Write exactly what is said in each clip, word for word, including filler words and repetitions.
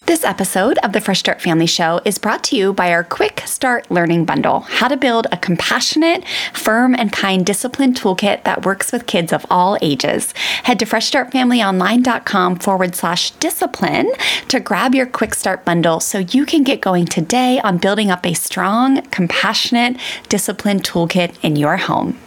This episode of the Fresh Start Family Show is brought to you by our Quick Start Learning Bundle, how to build a compassionate, firm, and kind discipline toolkit that works with kids of all ages. Head to freshstartfamilyonline.com forward slash discipline to grab your Quick Start Bundle so you can get going today on building up a strong, compassionate discipline toolkit in your home.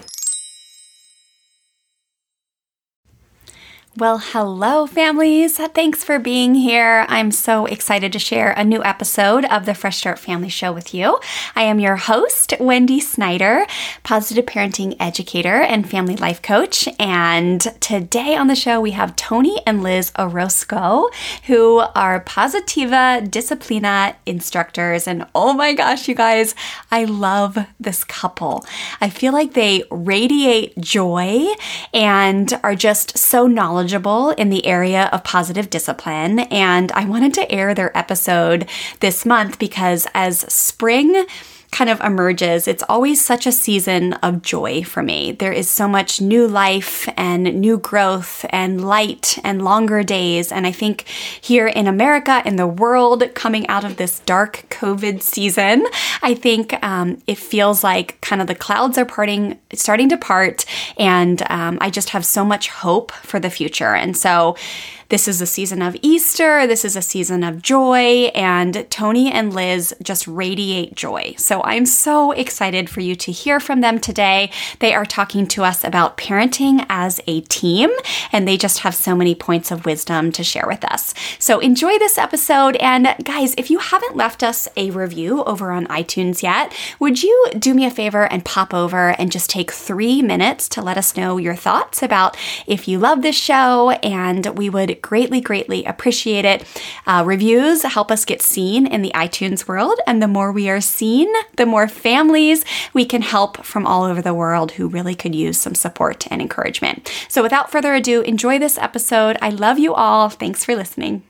Well, hello, families. Thanks for being here. I'm so excited to share a new episode of the Fresh Start Family Show with you. I am your host, Wendy Snyder, positive parenting educator and family life coach. And today on the show, we have Tony and Liz Orozco, who are Positiva Disciplina instructors. And oh my gosh, you guys, I love this couple. I feel like they radiate joy and are just so knowledgeable in the area of positive discipline, and I wanted to air their episode this month because as spring kind of emerges, it's always such a season of joy for me. There is so much new life and new growth and light and longer days. And I think here in America, in the world, coming out of this dark COVID season, I think um, it feels like kind of the clouds are parting, starting to part. And um, I just have so much hope for the future. And so this is a season of Easter. This is a season of joy, and Tony and Liz just radiate joy. So I'm so excited for you to hear from them today. They are talking to us about parenting as a team, and they just have so many points of wisdom to share with us. So enjoy this episode. And guys, if you haven't left us a review over on iTunes yet, would you do me a favor and pop over and just take three minutes to let us know your thoughts about if you love this show, and we would greatly, greatly appreciate it. Uh, reviews help us get seen in the iTunes world, and the more we are seen, the more families we can help from all over the world who really could use some support and encouragement. So without further ado, enjoy this episode. I love you all. Thanks for listening.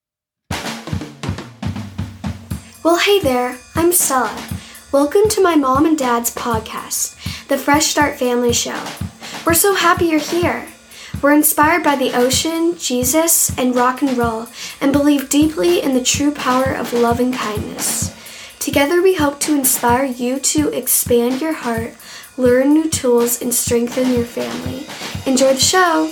Well, hey there, I'm Stella. Welcome to my mom and dad's podcast, the Fresh Start Family Show. We're so happy you're here. We're inspired by the ocean, Jesus, and rock and roll, and believe deeply in the true power of love and kindness. Together we hope to inspire you to expand your heart, learn new tools, and strengthen your family. Enjoy the show!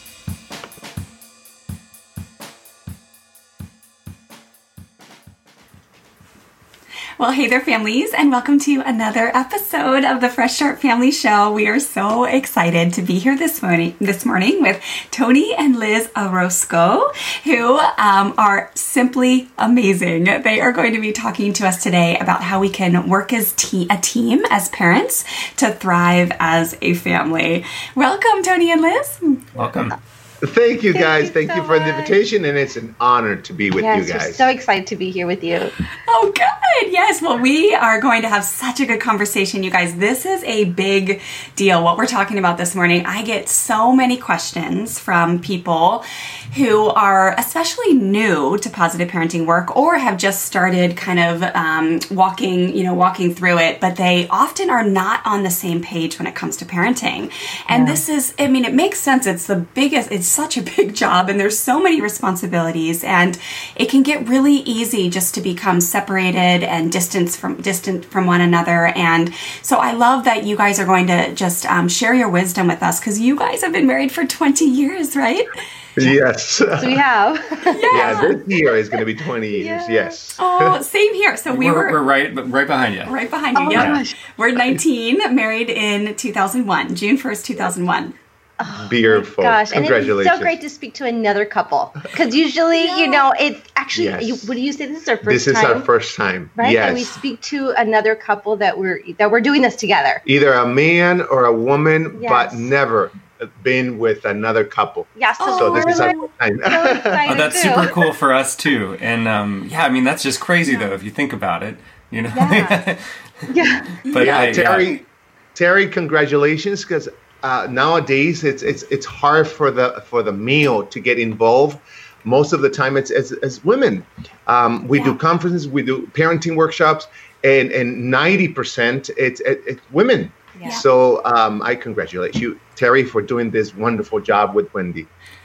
Well, hey there, families, and welcome to another episode of the Fresh Start Family Show. We are so excited to be here this morning, this morning with Tony and Liz Orozco, who um, are simply amazing. They are going to be talking to us today about how we can work as te- a team, as parents, to thrive as a family. Welcome, Tony and Liz. Welcome. Thank you, guys. Thank you Thank so you for the much. invitation, and it's an honor to be with yes, you guys. We're so excited to be here with you. Oh, good. Yes. Well, we are going to have such a good conversation, you guys. This is a big deal, what we're talking about this morning. I get so many questions from people who are especially new to positive parenting work or have just started kind of um, walking, you know, walking through it, but they often are not on the same page when it comes to parenting. And yeah. This is, I mean, it makes sense. It's the biggest, it's such a big job, and there's so many responsibilities, and it can get really easy just to become separated and distant from distant from one another. And so I love that you guys are going to just um, share your wisdom with us, because you guys have been married for twenty years, right? Yes. So we have. Yeah. yeah, this year is going to be twenty years. Yeah. Yes. Oh, same here. So we we're, were we're right, right behind you. Right behind you. Oh, Yeah. gosh. We're nineteen, married in two thousand one, June first, two thousand one. Oh, Beautiful. Gosh, Congratulations. and it's so great to speak to another couple, because usually, Yeah. you know, it's actually, Yes. you, what do you say? This is our first This is time. our first time. Right? Yes. And we speak to another couple that we're that we're doing this together. Either a man or a woman, Yes. but never been with another couple. Yeah, so, So this we're is our like first time. so excited Oh, that's too. super cool for us too. And um, yeah, I mean, that's just crazy though, if you think about it, you know? Yeah. Yeah. but yeah, I, Terry, yeah. Terry, congratulations, because uh, nowadays it's it's it's hard for the for the male to get involved. Most of the time, it's as as women. Um, we Yeah. do conferences, we do parenting workshops, and and ninety percent it's it, it's women. Yeah. So um, I congratulate you, Terry, for doing this wonderful job with Wendy.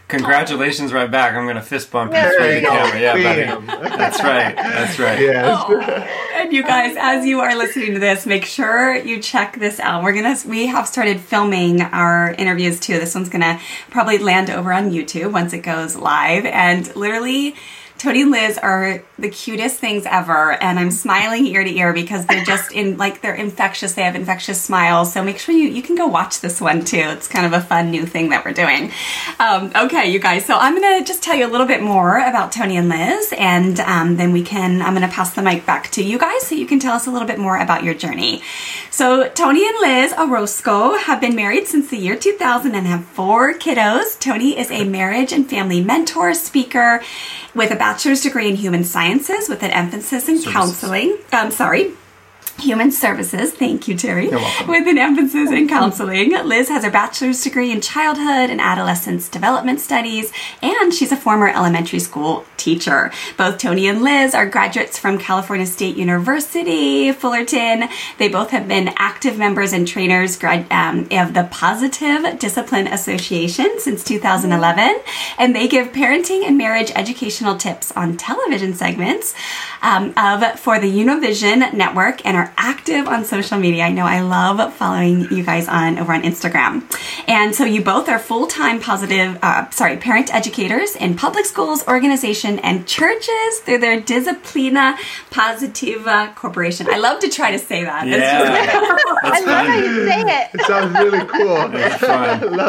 Congratulations right back. I'm going to fist bump you Yeah, for there the you go. camera. Yeah, Bam. buddy. That's right. That's right. Yes. Oh, and you guys, as you are listening to this, make sure you check this out. We're gonna we have started filming our interviews too. This one's gonna probably land over on YouTube once it goes live. And literally, Tony and Liz are the cutest things ever, and I'm smiling ear to ear because they're just in like they're infectious. They have infectious smiles. So make sure you you can go watch this one too. It's kind of a fun new thing that we're doing. Um, okay, you guys. So I'm gonna just tell you a little bit more about Tony and Liz, and um, then we can. I'm gonna pass the mic back to you guys so you can tell us a little bit more about your journey. So Tony and Liz Orozco have been married since the year two thousand and have four kiddos. Tony is a marriage and family mentor, speaker with a bachelor's degree in human sciences with an emphasis in Services. counseling. Um, sorry. Human Services. Thank you, Terry. You're welcome. With an emphasis in counseling. Liz has her bachelor's degree in childhood and adolescence development studies, and she's a former elementary school teacher. Both Tony and Liz are graduates from California State University, Fullerton. They both have been active members and trainers grad, um, of the Positive Discipline Association since two thousand eleven, and they give parenting and marriage educational tips on television segments um, of for the Univision Network and are active on social media. I know I love following you guys on over on Instagram. And so you both are full-time positive, uh, sorry, parent educators in public schools, organization, and churches through their Disciplina Positiva Corporation. I love to try to say that. It's Yeah. just- I love how you say it. It sounds really cool. It's fun. Love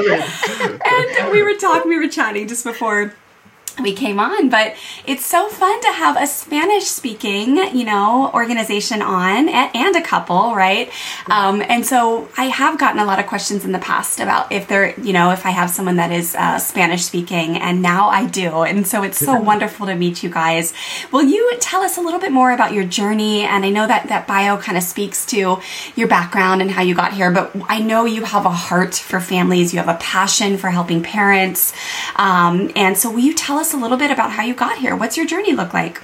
it. and we were talking, we were chatting just before we came on, but it's so fun to have a Spanish speaking, you know, organization on and, and a couple, right? Um, and so I have gotten a lot of questions in the past about if they're, you know, if I have someone that is uh, Spanish speaking, and now I do. And so it's so wonderful to meet you guys. Will you tell us a little bit more about your journey? And I know that that bio kind of speaks to your background and how you got here, but I know you have a heart for families. You have a passion for helping parents. Um, and so will you tell us a little bit about how you got here? What's your journey look like?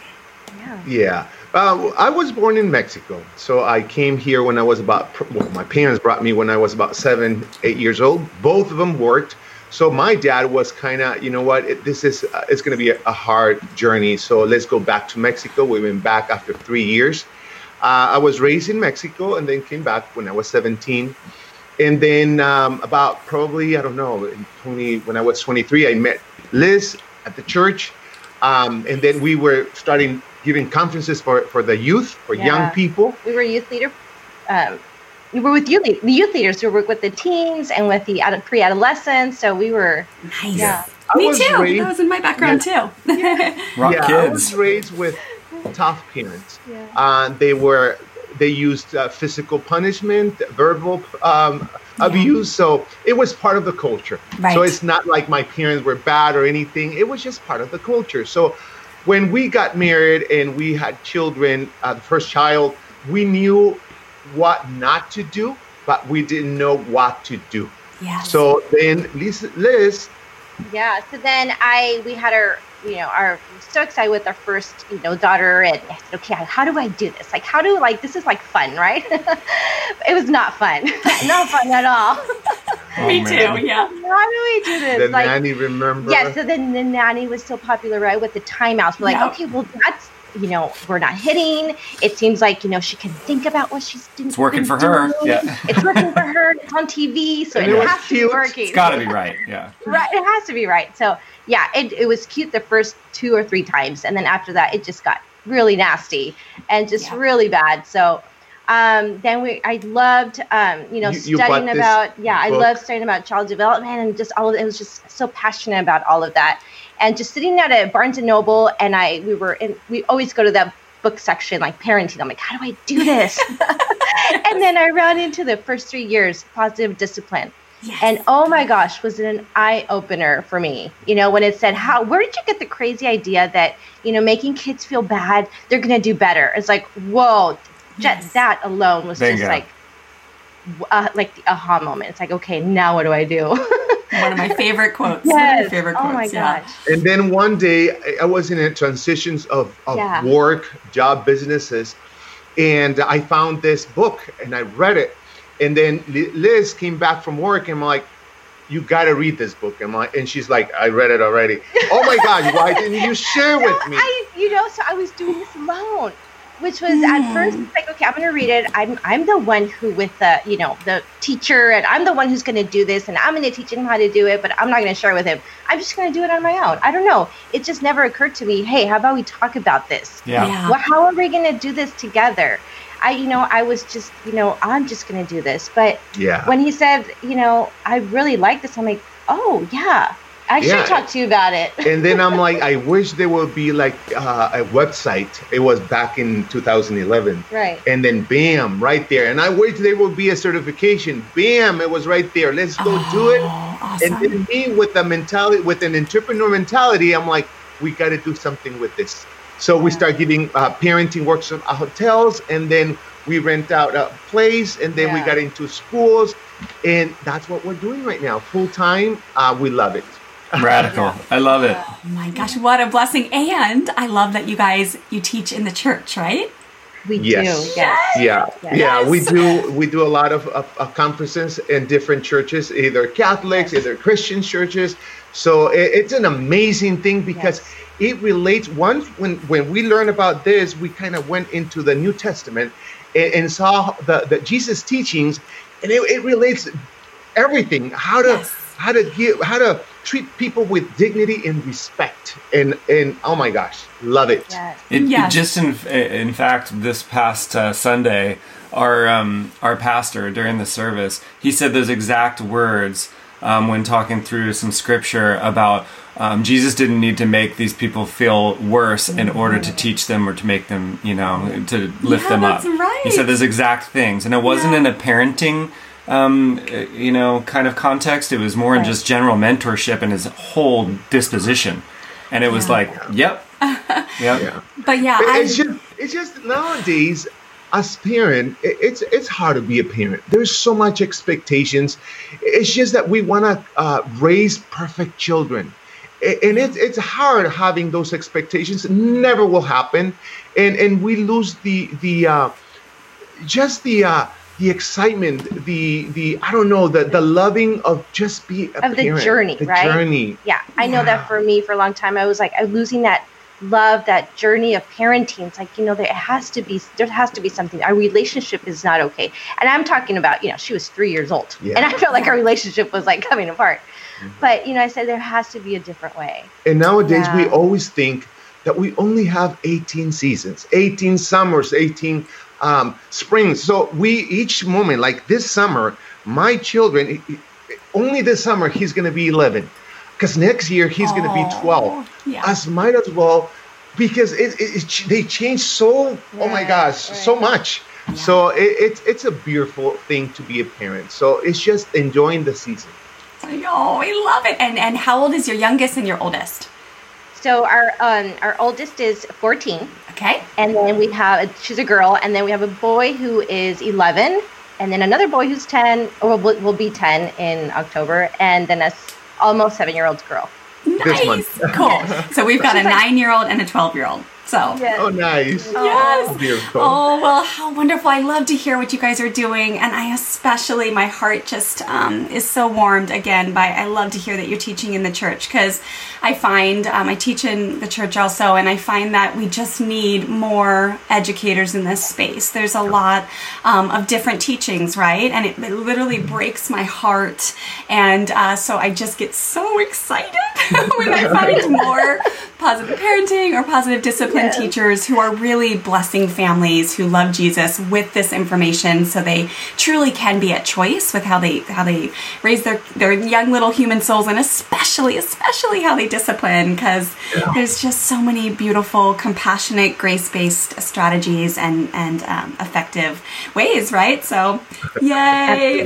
Yeah. Uh, I was born in Mexico. So I came here when I was about, well, my parents brought me when I was about seven, eight years old. Both of them worked. So my dad was kind of, you know what, it, this is, uh, it's going to be a, a hard journey. So let's go back to Mexico. We went back after three years. Uh, I was raised in Mexico and then came back when I was seventeen. And then um, about probably, I don't know, in twenty, when I was twenty-three, I met Liz at the church. Um, and then we were starting giving conferences for, for the youth, for Yeah. young people. We were youth leader. Um, we were with youth, the youth leaders who work with the teens and with the ad- pre-adolescents. So we were, Nice. Yeah. I Me was too. raised- That was in my background too. Rock yeah, I kids. was raised with tough parents. Yeah. Uh, they were, they used uh, physical punishment, verbal um, abuse. So it was part of the culture. Right. So it's not like my parents were bad or anything. It was just part of the culture. So when we got married and we had children, uh, the first child, we knew what not to do, but we didn't know what to do. Yes. So then Liz, Liz yeah. So then I, we had our, you know, our, so excited with our first, you know, daughter, and I said, okay, how do I do this? Like, how do, like, this is like fun, right? It was not fun. Not fun at all. Oh, Me man. too. Yeah. How do we do this? the like, nanny, remember? yeah, so then the nanny was so popular, right, with the timeouts. We're like, Yeah. okay, well, that's, you know, we're not hitting. It seems like, you know, she can think about what she's doing. It's working for her. Yeah. It's working for her. It's on T V, so And it, it was has to be cute. working. It's got to be right. Yeah. Right, it has to be right. So yeah, it, it was cute the first two or three times, and then after that, it just got really nasty and just Yeah. really bad. So um, then we, I loved, um, you know, You- you studying bought this about, yeah, I book? loved studying about child development and just all of it. It was just so passionate about all of that, and just sitting at a Barnes and Noble, and I, we were in, we always go to that book section, like parenting. I'm like, how do I do this? And then I ran into the first three years, positive discipline. Yes. And oh my gosh, was it an eye opener for me? You know, when it said, "How? Where did you get the crazy idea that you know making kids feel bad, they're gonna do better?" It's like, whoa, Yes. just that alone was Bingo. just like, uh, like the aha moment. It's like, okay, now what do I do? One of my favorite quotes. One of my Yes. favorite Oh quotes. my yeah. gosh. And then one day I- I was in a transitions of, of Yeah. work, job, businesses, and I found this book and I read it. And then Li- Liz came back from work and I'm like, you got to read this book. And, my, and she's like, I read it already. Oh my God, why didn't you share so with me? I, you know, so I was doing this alone, which was mm. at first like, okay, I'm going to read it. I'm I'm the one who with the, you know, the teacher, and I'm the one who's going to do this, and I'm going to teach him how to do it, but I'm not going to share with him. I'm just going to do it on my own. I don't know. It just never occurred to me, hey, how about we talk about this? Yeah. yeah. Well, how are we going to do this together? I, you know, I was just, you know, I'm just going to do this. But yeah. when he said, you know, I really like this, I'm like, oh, yeah, I should Yeah. talk to you about it. And then I'm like, I wish there would be like uh, a website. It was back in two thousand eleven. Right. And then bam, right there. And I wish there would be a certification. Bam, it was right there. Let's go Oh, do it. awesome. And then me with a mentality, with an entrepreneur mentality, I'm like, we got to do something with this. So we start giving uh, parenting workshops at hotels, and then we rent out a place, and then we Yeah. got into schools, and that's what we're doing right now, full time. Uh, we love it. Radical. I love it. Oh my gosh, what a blessing. And I love that you guys, you teach in the church, right? We Yes. do. Yes. Yeah, Yes. yeah, we do. We do a lot of, of, of conferences in different churches, either Catholics, either Christian churches. So it, it's an amazing thing because Yes. it relates. Once when when we learn about this, we kind of went into the New Testament and, and saw the, the Jesus teachings, and it, it relates everything. How to Yes. how to give how to treat people with dignity and respect. And and oh my gosh, love it. Yes. It, Yes. it just in in fact, this past uh, Sunday, our um, our pastor during the service, he said those exact words um, when talking through some scripture about um, Jesus didn't need to make these people feel worse in order to teach them or to make them, you know, to lift Yeah, them up. that's right. He said those exact things, and it wasn't Yeah. in a parenting. Um, uh, you know, kind of context. It was more in Right. just general mentorship and his whole disposition, and it was Yeah. like, yep, yep. Yeah. But yeah, It- I, it's just it's just nowadays as parent, it- it's it's hard to be a parent. There's so much expectations. It's just that we want to uh, raise perfect children, A- and it's it's hard having those expectations. It never will happen, and and we lose the the uh, just the. Uh, the excitement, the the I don't know, the the loving of just be a Of the parent, journey, the right? journey. Yeah, I know Yeah. that for me, for a long time, I was like, I'm losing that love, that journey of parenting. It's like, you know, there has to be, there has to be something. Our relationship is not okay. And I'm talking about, you know, she was three years old, Yeah. and I felt like our relationship was like coming apart. But, you know, I said there has to be a different way. And nowadays we Yeah. always think that we only have eighteen seasons, eighteen summers, eighteen um, springs. So we each moment, like this summer, my children, i- i- only this summer he's going to be eleven, because next year he's going to be twelve. yeah. Us might as well, because it, it, it ch- they change so. Oh my Right, gosh, so right. much. So it, it's it's a beautiful thing to be a parent. So it's just enjoying the season. Oh, I love it. And and how old is your youngest and your oldest? So our um, our oldest is fourteen, Okay. and then we have, she's a girl, and then we have a boy who is eleven, and then another boy who's ten, or will, will be ten in October, and then a s- almost seven-year-old girl. This Nice. month. Cool. So we've got a She's like- nine-year-old and a twelve-year-old. So. Oh, nice. Yes. Beautiful. Oh, well, how wonderful. I love to hear what you guys are doing. And I especially, my heart just um, is so warmed again by, I love to hear that you're teaching in the church, because I find, um, I teach in the church also, and I find that we just need more educators in this space. There's a lot um, of different teachings, right? And it, it literally breaks my heart. And uh, so I just get so excited when I find more positive parenting or positive discipline Yes. teachers who are really blessing families who love Jesus with this information, so they truly can be at choice with how they how they raise their their young little human souls, and especially especially how they discipline, because there's just so many beautiful, compassionate, grace-based strategies and and um, effective ways, right? So, yay!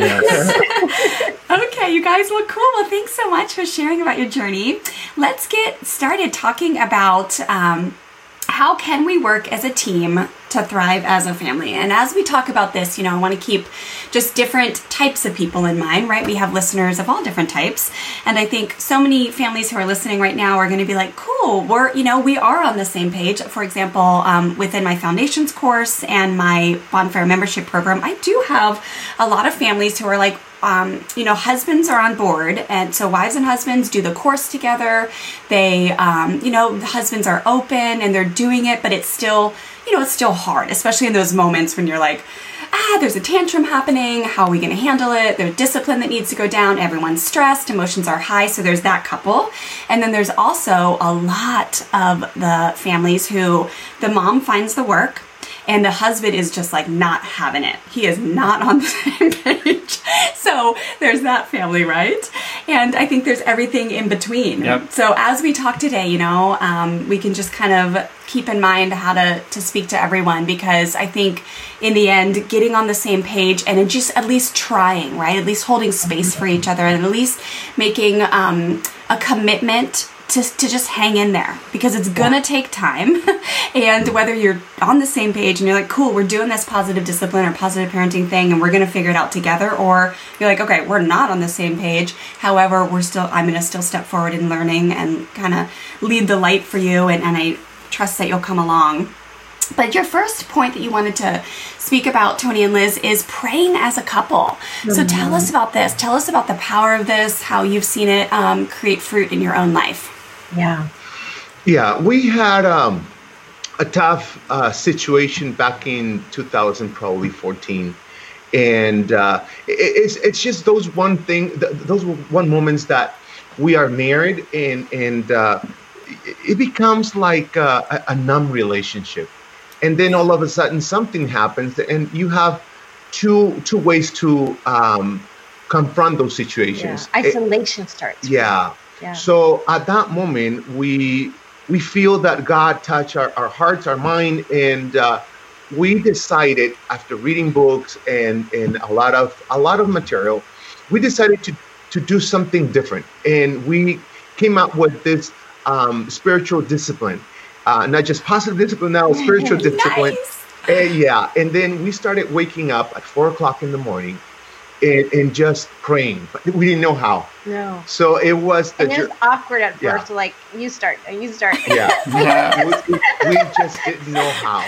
Okay, you guys look cool. Well, thanks so much for sharing about your journey. Let's get started talking about um, how can we work as a team to thrive as a family. And as we talk about this, you know, I want to keep just different types of people in mind, right? We have listeners of all different types. And I think so many families who are listening right now are going to be like, cool, we're, you know, we are on the same page. For example, um, within my foundations course and my Bonfire membership program, I do have a lot of families who are like, um, you know, husbands are on board, and so wives and husbands do the course together. They, um, you know, the husbands are open and they're doing it, but it's still, you know, it's still hard, especially in those moments when you're like, ah, there's a tantrum happening. How are we going to handle it? There's discipline that needs to go down. Everyone's stressed. Emotions are high. So there's that couple. And then there's also a lot of the families who the mom finds the work and the husband is just like not having it. He is not on the same page. So there's that family, right? And I think there's everything in between. Yep. So as we talk today, you know, um, we can just kind of keep in mind how to, to speak to everyone, because I think in the end, getting on the same page and just at least trying, right? At least holding space for each other and at least making um, a commitment to, to just hang in there, because it's gonna take time. And whether you're on the same page and you're like, cool, we're doing this positive discipline or positive parenting thing and we're gonna figure it out together, or you're like, okay, we're not on the same page. However, we're still, I'm gonna still step forward in learning and kind of lead the light for you. And, and I trust that you'll come along. But your first point that you wanted to speak about, Tony and Liz, is praying as a couple. Mm-hmm. So tell us about this. Tell us about the power of this, how you've seen it um, create fruit in your own life. Yeah. Yeah, we had um, a tough uh, situation back in two thousand, probably fourteen. And uh, it, it's it's just those one thing, th- those one moments that we are married and, and uh, it becomes like uh, a, a numb relationship. And then all of a sudden something happens and you have two two ways to um, confront those situations. Yeah. Isolation it, starts. Yeah. yeah. So at that moment, we we feel that God touched our, our hearts, our mind, and uh, we decided after reading books and, and a lot of a lot of material, we decided to, to do something different. And we came up with this um, spiritual discipline. Uh, not just positive discipline now, spiritual discipline. Nice. And yeah, and then we started waking up at four o'clock in the morning and, and just praying. But we didn't know how. No. So it was the and it was jour- awkward at Yeah. first. So like, you start, you start. Yeah. Yeah. we, we just didn't know how.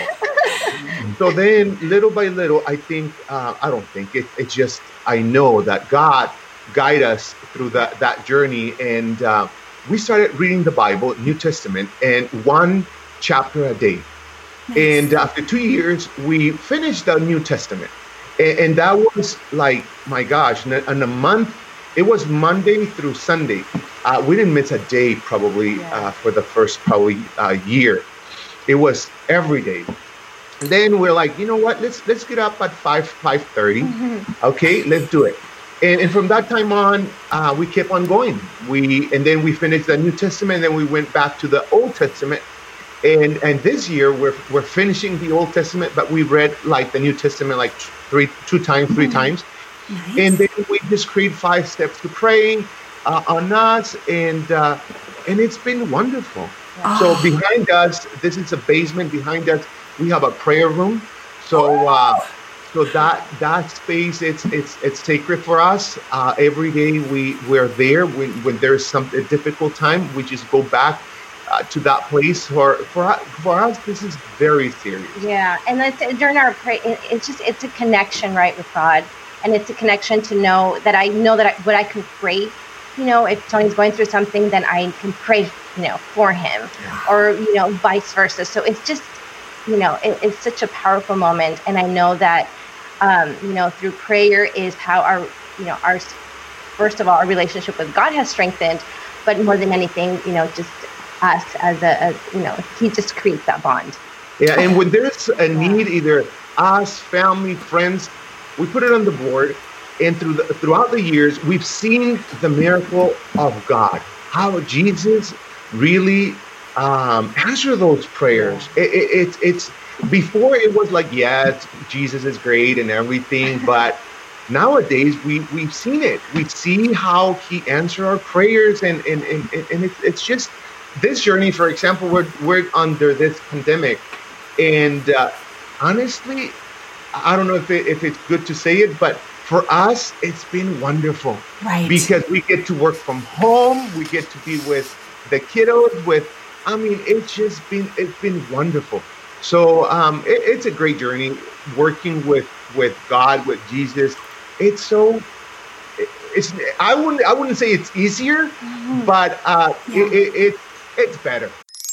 So then little by little, I think, uh, I don't think, it, it just, I know that God guide us through that, that journey. And uh, we started reading the Bible, New Testament, and one chapter a day. Nice. And after two years, we finished the New Testament. And, and that was like, my gosh, in a, in a month, it was Monday through Sunday. Uh, we didn't miss a day probably Yeah. uh, for the first probably uh, year. It was every day. And then we're like, you know what, let's let's get up at five, five thirty. Mm-hmm. Okay, let's do it. And, and from that time on, uh, we kept on going. We and then we finished the New Testament, and then we went back to the Old Testament. And and this year we're we're finishing the Old Testament, but we read like the New Testament like three two times, three times. Nice. And then we just create five steps to praying uh, on us, and uh, and it's been wonderful. So Oh. behind us, this is a basement. Behind us, we have a prayer room. So uh, so that that space, it's it's it's sacred for us. Uh, every day we we're there. When when there's some a difficult time, we just go back uh, to that place. For for for us, this is very serious. Yeah, and it's, during our pray, it, it's just it's a connection, right, with God, and it's a connection to know that I know that I, what I can pray. You know, if Tony's going through something, then I can pray, you know, for him, Yeah. or you know, vice versa. So it's just, you know, it, it's such a powerful moment, and I know that, um, you know, through prayer is how our, you know, our first of all, our relationship with God has strengthened, but more than anything, you know, just us as a, as, you know, He just creates that bond. Yeah, and when there's a need, either us, family, friends, we put it on the board. And through the, throughout the years, we've seen the miracle of God, how Jesus really um, answered those prayers. It, it, it's it's before it was like, yes, Jesus is great and everything, but nowadays we we've seen it. We see how He answered our prayers, and and and, and it's it's just this journey. For example, we're we're under this pandemic, and uh, honestly, I don't know if it, if it's good to say it, but for us, it's been wonderful. Right. Because we get to work from home, we get to be with the kiddos. With, I mean, it's just been it's been wonderful. So um, it, it's a great journey working with with God, with Jesus. It's so it's I wouldn't I wouldn't say it's easier, mm-hmm. but uh, yeah. it, it, it it's better.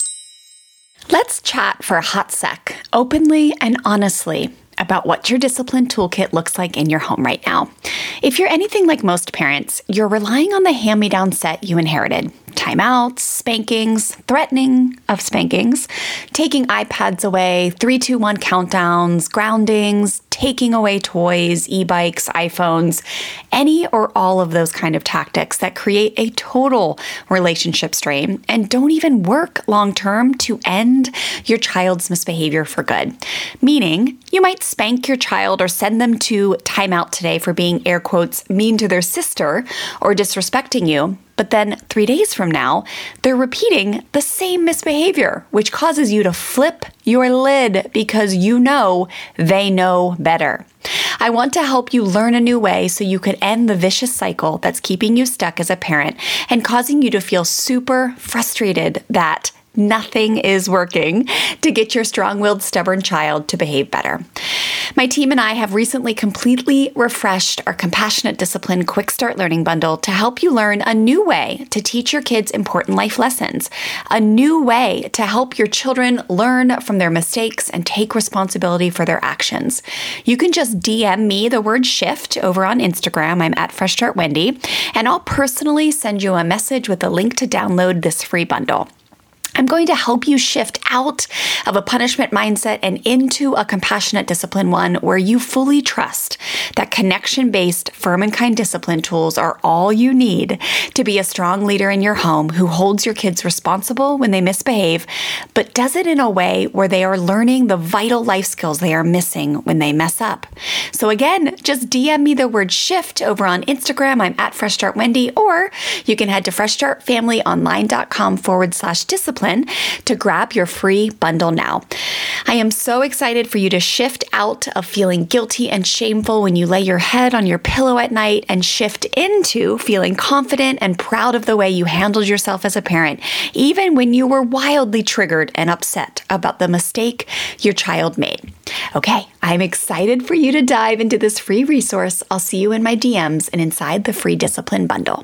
Let's chat for a hot sec, openly and honestly, about what your discipline toolkit looks like in your home right now. If you're anything like most parents, you're relying on the hand-me-down set you inherited. Timeouts, spankings, threatening of spankings, taking iPads away, three two one countdowns, groundings, taking away toys, e-bikes, iPhones, any or all of those kind of tactics that create a total relationship strain and don't even work long-term to end your child's misbehavior for good. Meaning, you might spank your child or send them to timeout today for being, air quotes, mean to their sister or disrespecting you. But then three days from now, they're repeating the same misbehavior, which causes you to flip your lid because you know they know better. I want to help you learn a new way so you could end the vicious cycle that's keeping you stuck as a parent and causing you to feel super frustrated that nothing is working to get your strong-willed, stubborn child to behave better. My team and I have recently completely refreshed our Compassionate Discipline Quick Start Learning Bundle to help you learn a new way to teach your kids important life lessons, a new way to help your children learn from their mistakes and take responsibility for their actions. You can just D M me the word shift over on Instagram. I'm at Fresh Start Wendy, and I'll personally send you a message with a link to download this free bundle. I'm going to help you shift out of a punishment mindset and into a compassionate discipline one where you fully trust that connection-based, firm and kind discipline tools are all you need to be a strong leader in your home who holds your kids responsible when they misbehave, but does it in a way where they are learning the vital life skills they are missing when they mess up. So again, just D M me the word shift over on Instagram. I'm at Fresh Start Wendy, or you can head to freshstartfamilyonline.com forward slash discipline to grab your free bundle now. I am so excited for you to shift out of feeling guilty and shameful when you lay your head on your pillow at night and shift into feeling confident and proud of the way you handled yourself as a parent, even when you were wildly triggered and upset about the mistake your child made. Okay, I'm excited for you to dive into this free resource. I'll see you in my D Ms and inside the free discipline bundle.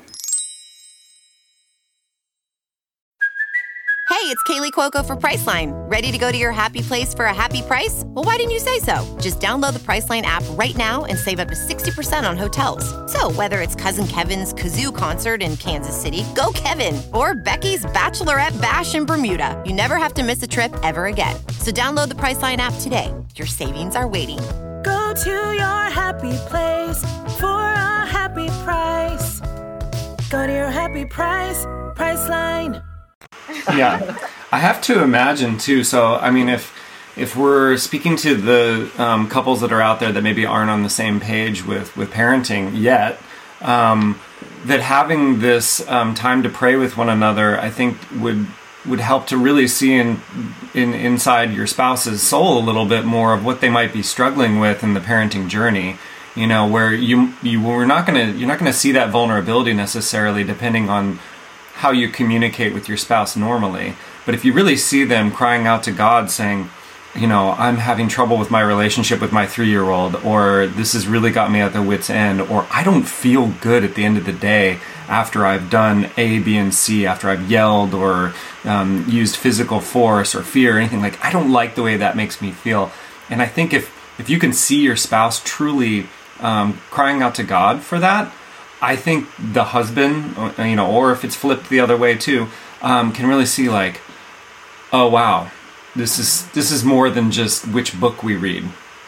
Hey, it's Kaylee Cuoco for Priceline. Ready to go to your happy place for a happy price? Well, why didn't you say so? Just download the Priceline app right now and save up to sixty percent on hotels. So whether it's Cousin Kevin's Kazoo Concert in Kansas City, go Kevin, or Becky's Bachelorette Bash in Bermuda, you never have to miss a trip ever again. So download the Priceline app today. Your savings are waiting. Go to your happy place for a happy price. Go to your happy price, Priceline. Yeah, I have to imagine too. So, I mean, if if we're speaking to the um, couples that are out there that maybe aren't on the same page with with parenting yet, um, that having this um, time to pray with one another, I think would would help to really see in in inside your spouse's soul a little bit more of what they might be struggling with in the parenting journey. You know, where you you we're not gonna you're not gonna see that vulnerability necessarily, depending on how you communicate with your spouse normally. But if you really see them crying out to God saying, you know, I'm having trouble with my relationship with my three-year-old, or this has really got me at the wit's end, or I don't feel good at the end of the day after I've done A, B, and C, after I've yelled or um, used physical force or fear or anything, like, I don't like the way that makes me feel. And I think if, if you can see your spouse truly um, crying out to God for that, I think the husband, you know, or if it's flipped the other way too, um, can really see like, oh wow, this is this is more than just which book we read.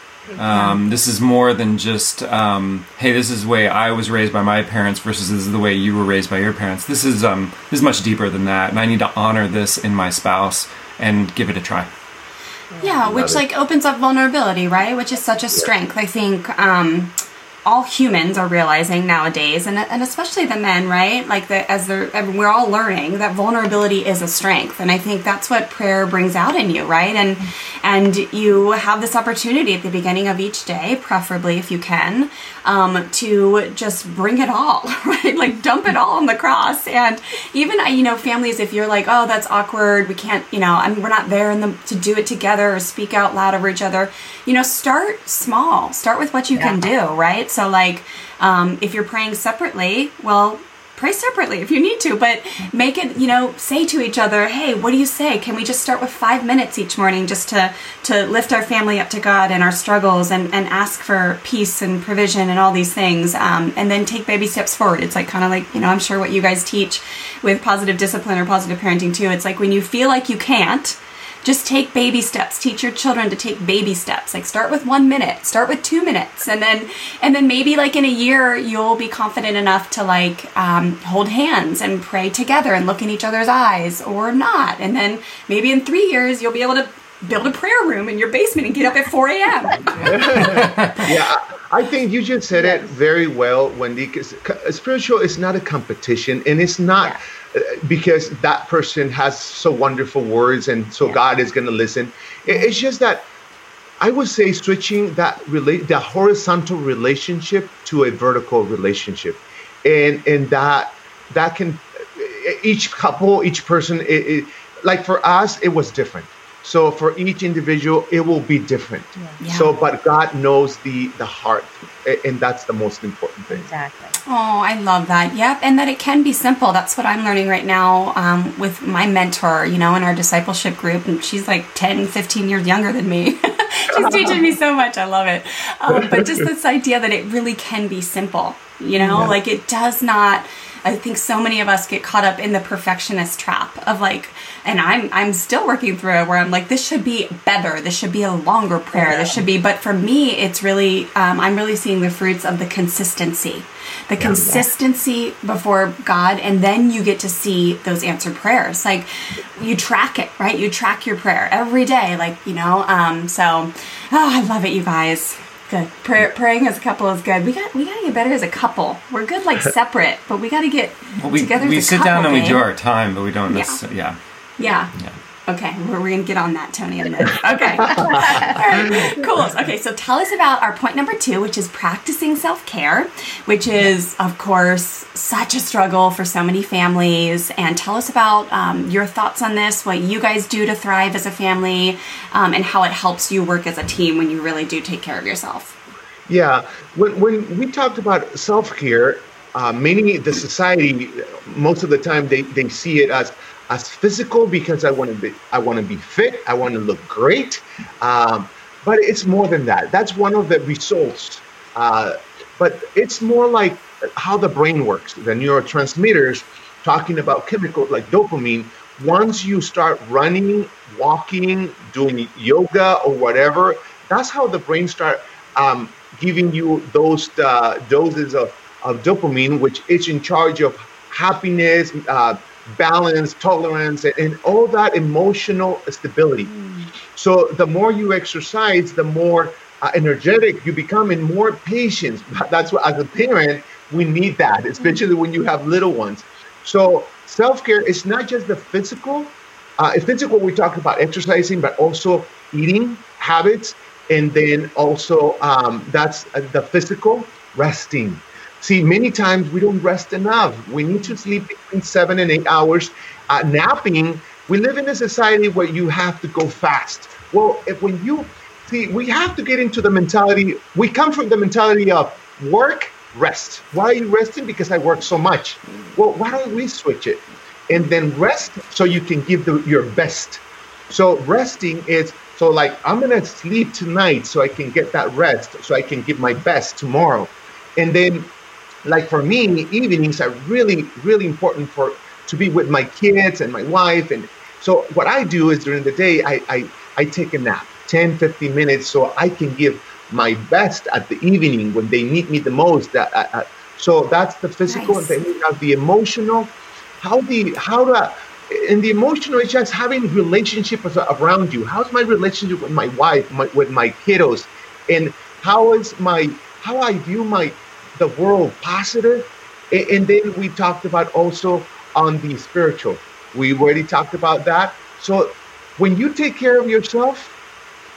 Um, this is more than just, um, hey, this is the way I was raised by my parents versus this is the way you were raised by your parents. This is um, this is much deeper than that, and I need to honor this in my spouse and give it a try. Yeah, which like opens up vulnerability, right? Which is such a strength. I think. Um, all humans are realizing nowadays, and and especially the men, right? Like the, as they're, we're all learning that vulnerability is a strength, and I think that's what prayer brings out in you, right? And And you have this opportunity at the beginning of each day, preferably if you can, um, to just bring it all, right? Like dump it all on the cross. And even, you know, families, if you're like, oh, that's awkward, we can't, you know, I mean, we're not there in the, to do it together or speak out loud over each other, you know, start small, start with what you yeah. can do, right? So like, um, if you're praying separately, well, pray separately if you need to, but make it, you know, say to each other, hey, what do you say? Can we just start with five minutes each morning just to, to lift our family up to God and our struggles and, and ask for peace and provision and all these things, um, and then take baby steps forward. It's like kind of like, you know, I'm sure what you guys teach with positive discipline or positive parenting too. It's like when you feel like you can't, just take baby steps. Teach your children to take baby steps. Like start with one minute, start with two minutes, and then and then maybe like in a year you'll be confident enough to like um, hold hands and pray together and look in each other's eyes, or not. And then maybe in three years you'll be able to build a prayer room in your basement and get up at four a.m. Yeah, I think you just said it very well, Wendy. Because spiritual is not a competition, and it's not. Yeah. Because that person has so wonderful words and so yeah. God is going to listen. It's just that I would say switching that relate the horizontal relationship to a vertical relationship, and and that that can each couple, each person, it, it, like for us, it was different. So for each individual, it will be different. Yeah. So, but God knows the the heart, and that's the most important thing. Exactly. Oh, I love that. Yep. And that it can be simple. That's what I'm learning right now um, with my mentor, you know, in our discipleship group. And she's like ten, fifteen years younger than me. She's teaching me so much. I love it. Um, but just this idea that it really can be simple, you know, yeah. like it does not. I think so many of us get caught up in the perfectionist trap of like, and I'm I'm still working through it where I'm like, this should be better. This should be a longer prayer. Yeah. This should be, but for me, it's really, um, I'm really seeing the fruits of the consistency. The yeah, consistency yeah. before God, and then you get to see those answered prayers. Like you track it, right? You track your prayer every day, like, you know, um, so, oh, I love it, you guys. Good. Pray, praying as a couple is good. We got we got to get better as a couple. We're good like separate, but we got to get well, we, together. We as a sit couple, down and babe. we do our time, but we don't yeah. necessarily. Yeah. Yeah. Yeah. Okay, we're, we're going to get on that, Tony, and this. Okay. All right. Cool. Okay, so tell us about our point number two, which is practicing self-care, which is, of course, such a struggle for so many families. And tell us about um, your thoughts on this, what you guys do to thrive as a family, um, and how it helps you work as a team when you really do take care of yourself. Yeah, when, when we talked about self-care, uh, many, the society, most of the time, they, they see it as as physical because I want to be I want to be fit, I want to look great, um, but it's more than that. That's one of the results. Uh, but it's more like how the brain works. The neurotransmitters, talking about chemicals like dopamine. Once you start running, walking, doing yoga or whatever, that's how the brain start um, giving you those uh, doses of, of dopamine, which is in charge of happiness, uh, balance, tolerance, and, and all that emotional stability. Mm. So the more you exercise, the more uh, energetic you become and more patience. That's what, as a parent, we need that, especially mm. when you have little ones. So self-care is not just the physical. Uh, physical, we talk about exercising, but also eating habits. And then also um, that's uh, the physical, resting. See, many times we don't rest enough. We need to sleep between seven and eight hours. Uh, napping, we live in a society where you have to go fast. Well, if when you, see, we have to get into the mentality, we come from the mentality of work, rest. Why are you resting? Because I work so much. Well, why don't we switch it? And then rest so you can give the, your best. So resting is, so like, I'm going to sleep tonight so I can get that rest, so I can give my best tomorrow. And then, like for me, evenings are really, really important for to be with my kids and my wife. And so what I do is during the day, I I, I take a nap, ten, fifteen minutes, so I can give my best at the evening when they need me the most. Uh, uh, so that's the physical. Nice. And then we have the emotional. How the how the and the emotional is just having relationships around you. How's my relationship with my wife, my, with my kiddos, and how is my how I view my the world positive? And then we talked about also on the spiritual. We already talked about that. So when you take care of yourself,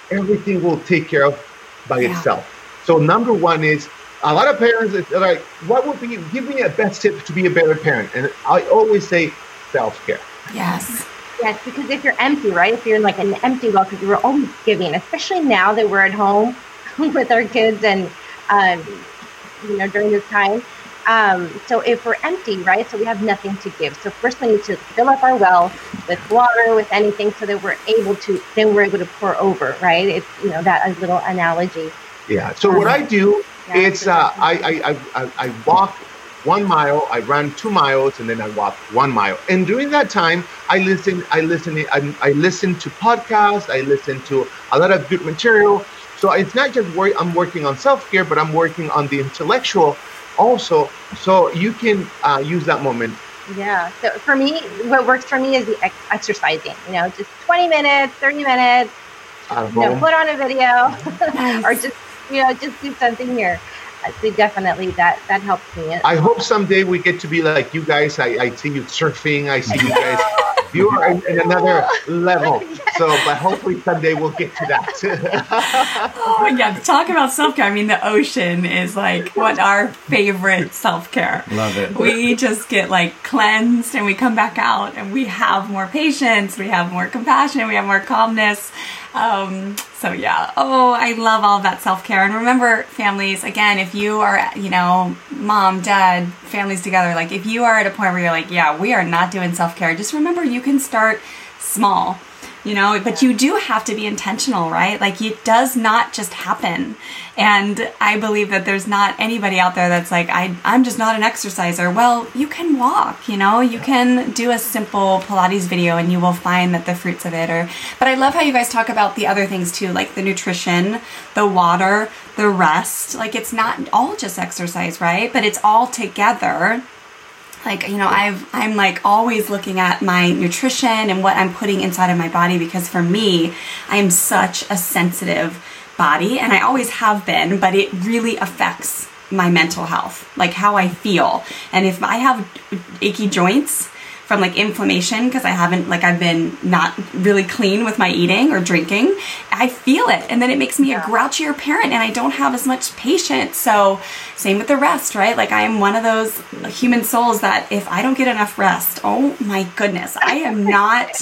everything will take care of by Yeah. itself. So number one is, a lot of parents are like, what would be, give me a best tip to be a better parent? And I always say self-care. Yes. Yes, because if you're empty, right? If you're in like an empty well, because we're always giving, especially now that we're at home with our kids and, um, you know, during this time. Um, so if we're empty, right? So we have nothing to give. So first we need to fill up our well with water, with anything, so that we're able to, then we're able to pour over, right? It's, you know, that a little analogy. Yeah. So what I do, Yeah, it's uh, I, I, I, I I walk one mile, I run two miles, and then I walk one mile. And during that time, I listen, I listen, I, I listen to podcasts, I listen to a lot of good material. So it's not just work, I'm working on self-care, but I'm working on the intellectual also. So you can uh, use that moment. Yeah. So for me, what works for me is the ex- exercising, you know, just twenty minutes, thirty minutes, Out of you know, home. put on a video Nice. or just, you know, just do something here. Uh, So definitely that, that helps me. I hope someday we get to be like you guys. I, I see you surfing. I see you guys. You are in, in another level. So, but hopefully someday we'll get to that. Oh yeah, talk about self-care. I mean, the ocean is like what our favorite self-care. Love it. We just get like cleansed and we come back out and we have more patience, we have more compassion, we have more calmness. Um, so yeah, oh, I love all of that self-care. And remember, families, again, if you are, you know, mom, dad, families together, like if you are at a point where you're like, yeah, we are not doing self-care, just remember you can start small. You know, but you do have to be intentional, right? Like it does not just happen. And I believe that there's not anybody out there that's like, I, I'm just not an exerciser. Well, you can walk, you know, you can do a simple Pilates video and you will find that the fruits of it are, but I love how you guys talk about the other things too, like the nutrition, the water, the rest. Like it's not all just exercise, right? But it's all together. Like, you know, I've, I'm like always looking at my nutrition and what I'm putting inside of my body because for me, I'm such a sensitive body and I always have been, but it really affects my mental health, like how I feel. And if I have achy joints from like inflammation because I haven't, like I've been not really clean with my eating or drinking, I feel it. And then it makes me a grouchier parent and I don't have as much patience. So same with the rest, right? Like I am one of those human souls that if I don't get enough rest, oh my goodness, I am not...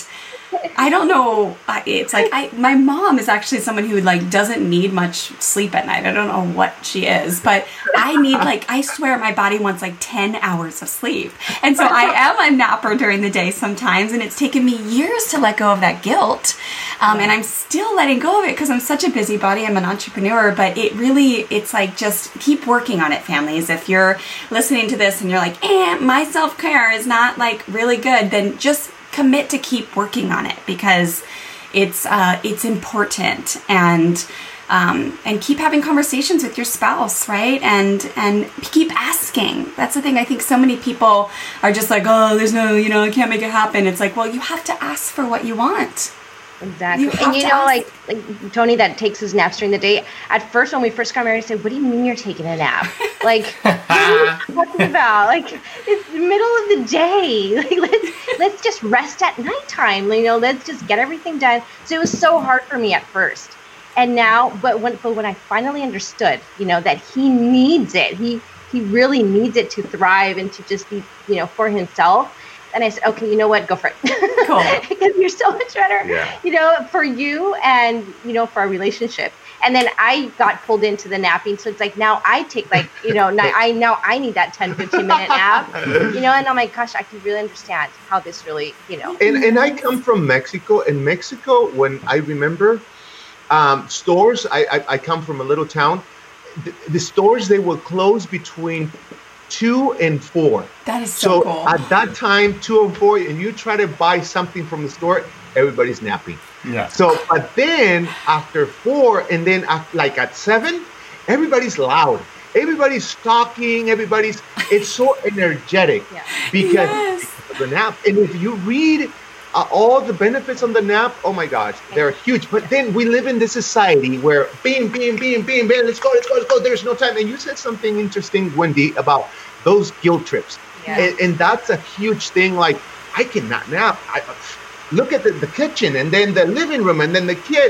I don't know. It's like I, my mom is actually someone who like doesn't need much sleep at night. I don't know what she is, but I need like, I swear my body wants like ten hours of sleep. And so I am a napper during the day sometimes. And it's taken me years to let go of that guilt. Um, and I'm still letting go of it because I'm such a busybody. I'm an entrepreneur, but it really, it's like, just keep working on it, families. If you're listening to this and you're like, eh, my self-care is not like really good, then just commit to keep working on it because it's uh, it's important, and um, and keep having conversations with your spouse, right? And and keep asking. That's the thing. I think so many people are just like, oh, there's no, you know, I can't make it happen. It's like, well, you have to ask for what you want. Exactly. You have and you to know, ask- like, like Tony that takes his naps during the day. At first, when we first got married, I said, what do you mean you're taking a nap? Like, what are you talking about? Like, it's the middle of the day. Like, let's, let's just rest at nighttime. You know, let's just get everything done. So it was so hard for me at first. And now, but when, but when I finally understood, you know, that he needs it, he, he really needs it to thrive and to just be, you know, for himself. And I said, okay, you know what? Go for it. Cool. Because you're so much better, Yeah. you know, for you and, you know, for our relationship. And then I got pulled into the napping. So it's like, now I take like, you know, now I know I need that ten, fifteen minute nap, you know, and I'm like, gosh, I can really understand how this really, you know. And and I come from Mexico. In Mexico, when I remember um, stores, I, I I come from a little town. The, the stores, they will close between two and four. That is so, So cool. at that time, two and four, and you try to buy something from the store, everybody's napping. Yeah. So, but then after four, and then af like at seven, everybody's loud. Everybody's talking. Everybody's. It's so energetic Yeah. because Yes. of the nap. And if you read uh, all the benefits on the nap, oh my gosh, they're huge. But then we live in this society where bing, bing, bing, bing, bing. Let's go, let's go, let's go. There's no time. And you said something interesting, Wendy, about those guilt trips. Yeah. And, and that's a huge thing. Like, I cannot nap. I, look at the, the kitchen and then the living room and then the kid.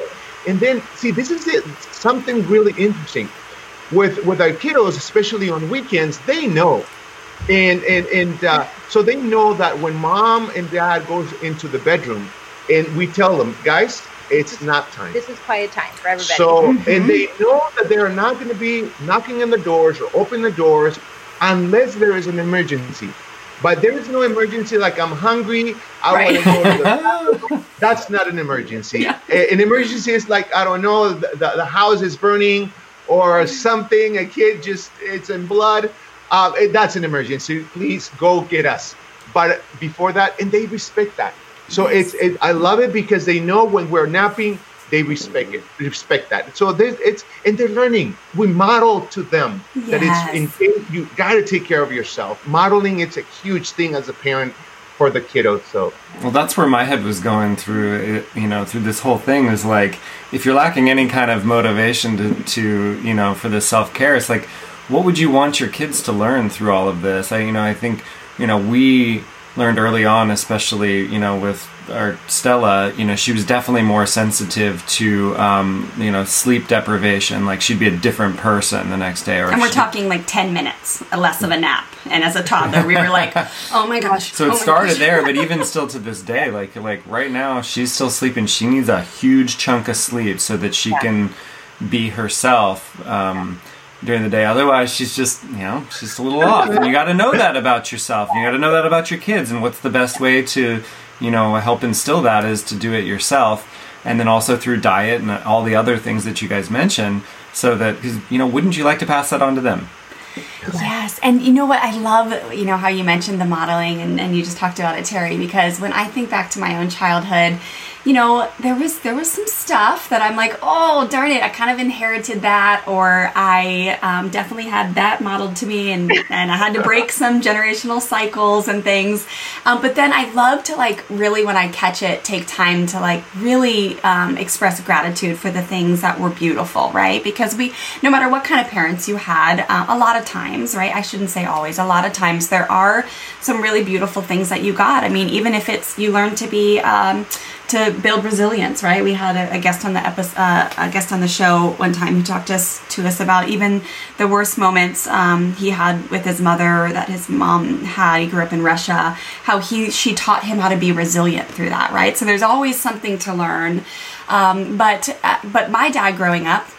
And then, see, this is it, something really interesting. With with our kiddos, especially on weekends, they know. And and, and uh, so they know that when mom and dad goes into the bedroom and we tell them, guys, it's nap time. This is quiet time for everybody. So, mm-hmm. and they know that they're not going to be knocking on the doors or opening the doors unless there is an emergency. But there is no emergency like I'm hungry, I right. want to go to the bathroom. That's not an emergency. Yeah. An emergency is like, I don't know, the, the, the house is burning or something, a kid just, it's in blood. Uh, that's an emergency. Please go get us. But before that, and they respect that. So it's, it, I love it because they know when we're napping, they respect it, respect that. So there's, it's, and they're learning. We model to them yes. that it's, in, you got to take care of yourself. Modeling, it's a huge thing as a parent for the kiddos. So, well, that's where my head was going through it, you know, through this whole thing is like, if you're lacking any kind of motivation to, to you know, for the self-care, it's like, what would you want your kids to learn through all of this? I, you know, I think, you know, we learned early on, especially, you know, with our Stella, you know, she was definitely more sensitive to, um, you know, sleep deprivation. Like she'd be a different person the next day. Or and we're talking like ten minutes less of a nap. And as a toddler, we were like, oh my gosh. So it oh started gosh. there, but even still to this day, like, like right now, she's still sleeping. She needs a huge chunk of sleep so that she yeah. can be herself. Um, during the day. Otherwise, she's just, you know, she's just a little off. And you got to know that about yourself. You got to know that about your kids. And what's the best way to, you know, help instill that is to do it yourself. And then also through diet and all the other things that you guys mentioned. So that, because, you know, wouldn't you like to pass that on to them? Yes. And you know what? I love, you know, how you mentioned the modeling and, and you just talked about it, Terry, because when I think back to my own childhood, you know, there was there was some stuff that I'm like, oh, darn it, I kind of inherited that, or I um, definitely had that modeled to me, and, and I had to break some generational cycles and things. Um, but then I love to, like, really, when I catch it, take time to, like, really um, express gratitude for the things that were beautiful, right? Because we, no matter what kind of parents you had, uh, a lot of times, right, I shouldn't say always, a lot of times there are some really beautiful things that you got. I mean, even if it's, you learn to be, um, to build resilience, right? We had a, a guest on the episode, uh, a guest on the show one time who talked to us, to us about even the worst moments um, he had with his mother that his mom had. He grew up in Russia. How he she taught him how to be resilient through that, right? So there's always something to learn. Um, but uh, but my dad growing up,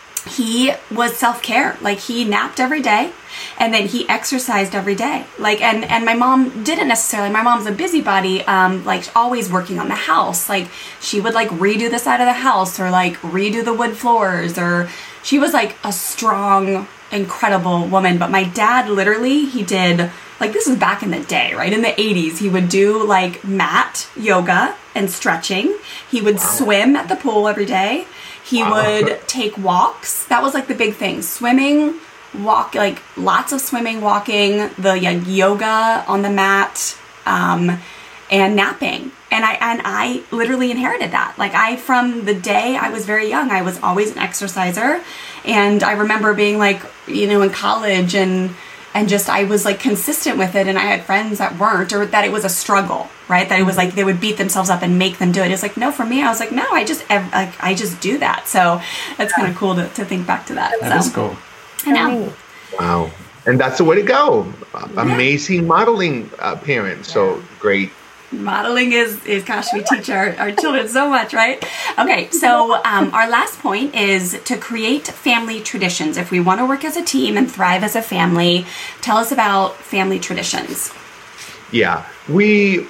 he was self-care. Like he napped every day. And then he exercised every day. Like, and, and my mom didn't necessarily, my mom's a busybody, um, like always working on the house. Like she would like redo the side of the house or like redo the wood floors, or she was like a strong, incredible woman. But my dad literally, he did, like, this is back in the day, right? In the eighties, he would do like mat yoga and stretching. He would wow. swim at the pool every day. He wow. would take walks. That was like the big thing. Swimming, walk, like lots of swimming, walking, the like, yoga on the mat, um, and napping. And I and I literally inherited that. Like I, from the day I was very young, I was always an exerciser. And I remember being like, you know, in college and and just I was like consistent with it. And I had friends that weren't, or that it was a struggle, right? That it was like they would beat themselves up and make them do it. It's like, no, for me, I was like, no, I just like I just do that. So that's kind of cool to, to think back to that. That so. is cool. I know. Wow. And that's the way to go. Amazing modeling uh, parent. So great. Modeling is, is gosh, we teach our, our children so much, right? Okay, so um, our last point is to create family traditions. If we want to work as a team and thrive as a family, tell us about family traditions. Yeah. We,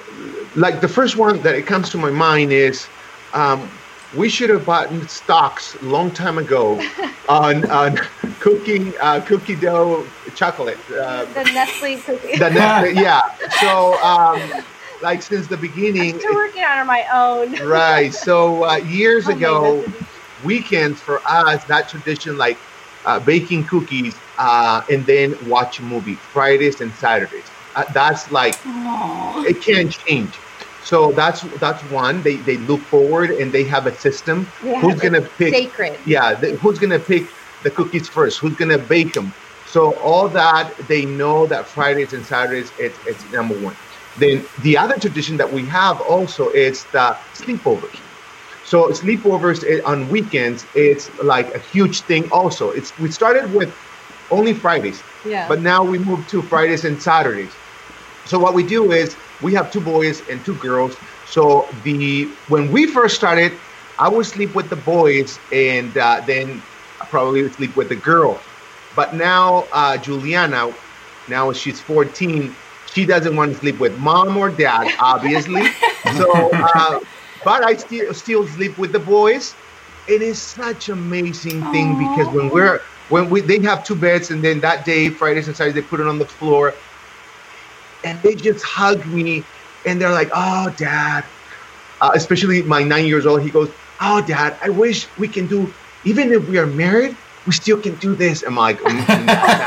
like the first one that it comes to my mind is, um, we should have bought stocks a long time ago on, on cooking uh, cookie dough chocolate. Uh, the Nestle cookie. The Nestle, yeah. So, um, like since the beginning. I'm still working on my own. Right. So uh, years oh ago, weekends for us, that tradition, like uh, baking cookies uh, and then watch a movie Fridays and Saturdays. Uh, that's like, Aww. It can't change. So that's that's one. They they look forward and they have a system. Yeah, who's gonna pick? Sacred. Yeah. The, who's gonna pick the cookies first? Who's gonna bake them? So all that, they know that Fridays and Saturdays it's it's number one. Then the other tradition that we have also is the sleepovers. So sleepovers i- on weekends, it's like a huge thing also. It's we started with only Fridays, Yeah. but now we moved to Fridays and Saturdays. So what we do is we have two boys and two girls. So the when we first started, I would sleep with the boys, and uh, then I probably would sleep with the girls. But now uh, Juliana, now she's fourteen, she doesn't want to sleep with mom or dad, obviously. So, uh, but I still still sleep with the boys. It is such an amazing thing because when we're when we they have two beds, and then that day Fridays and Saturdays they put it on the floor, and they just hug me, and they're like, "Oh, Dad." Uh, especially my nine years old, he goes, "Oh, Dad, I wish we can do, even if we are married, we still can do this." I'm like, mm, mm,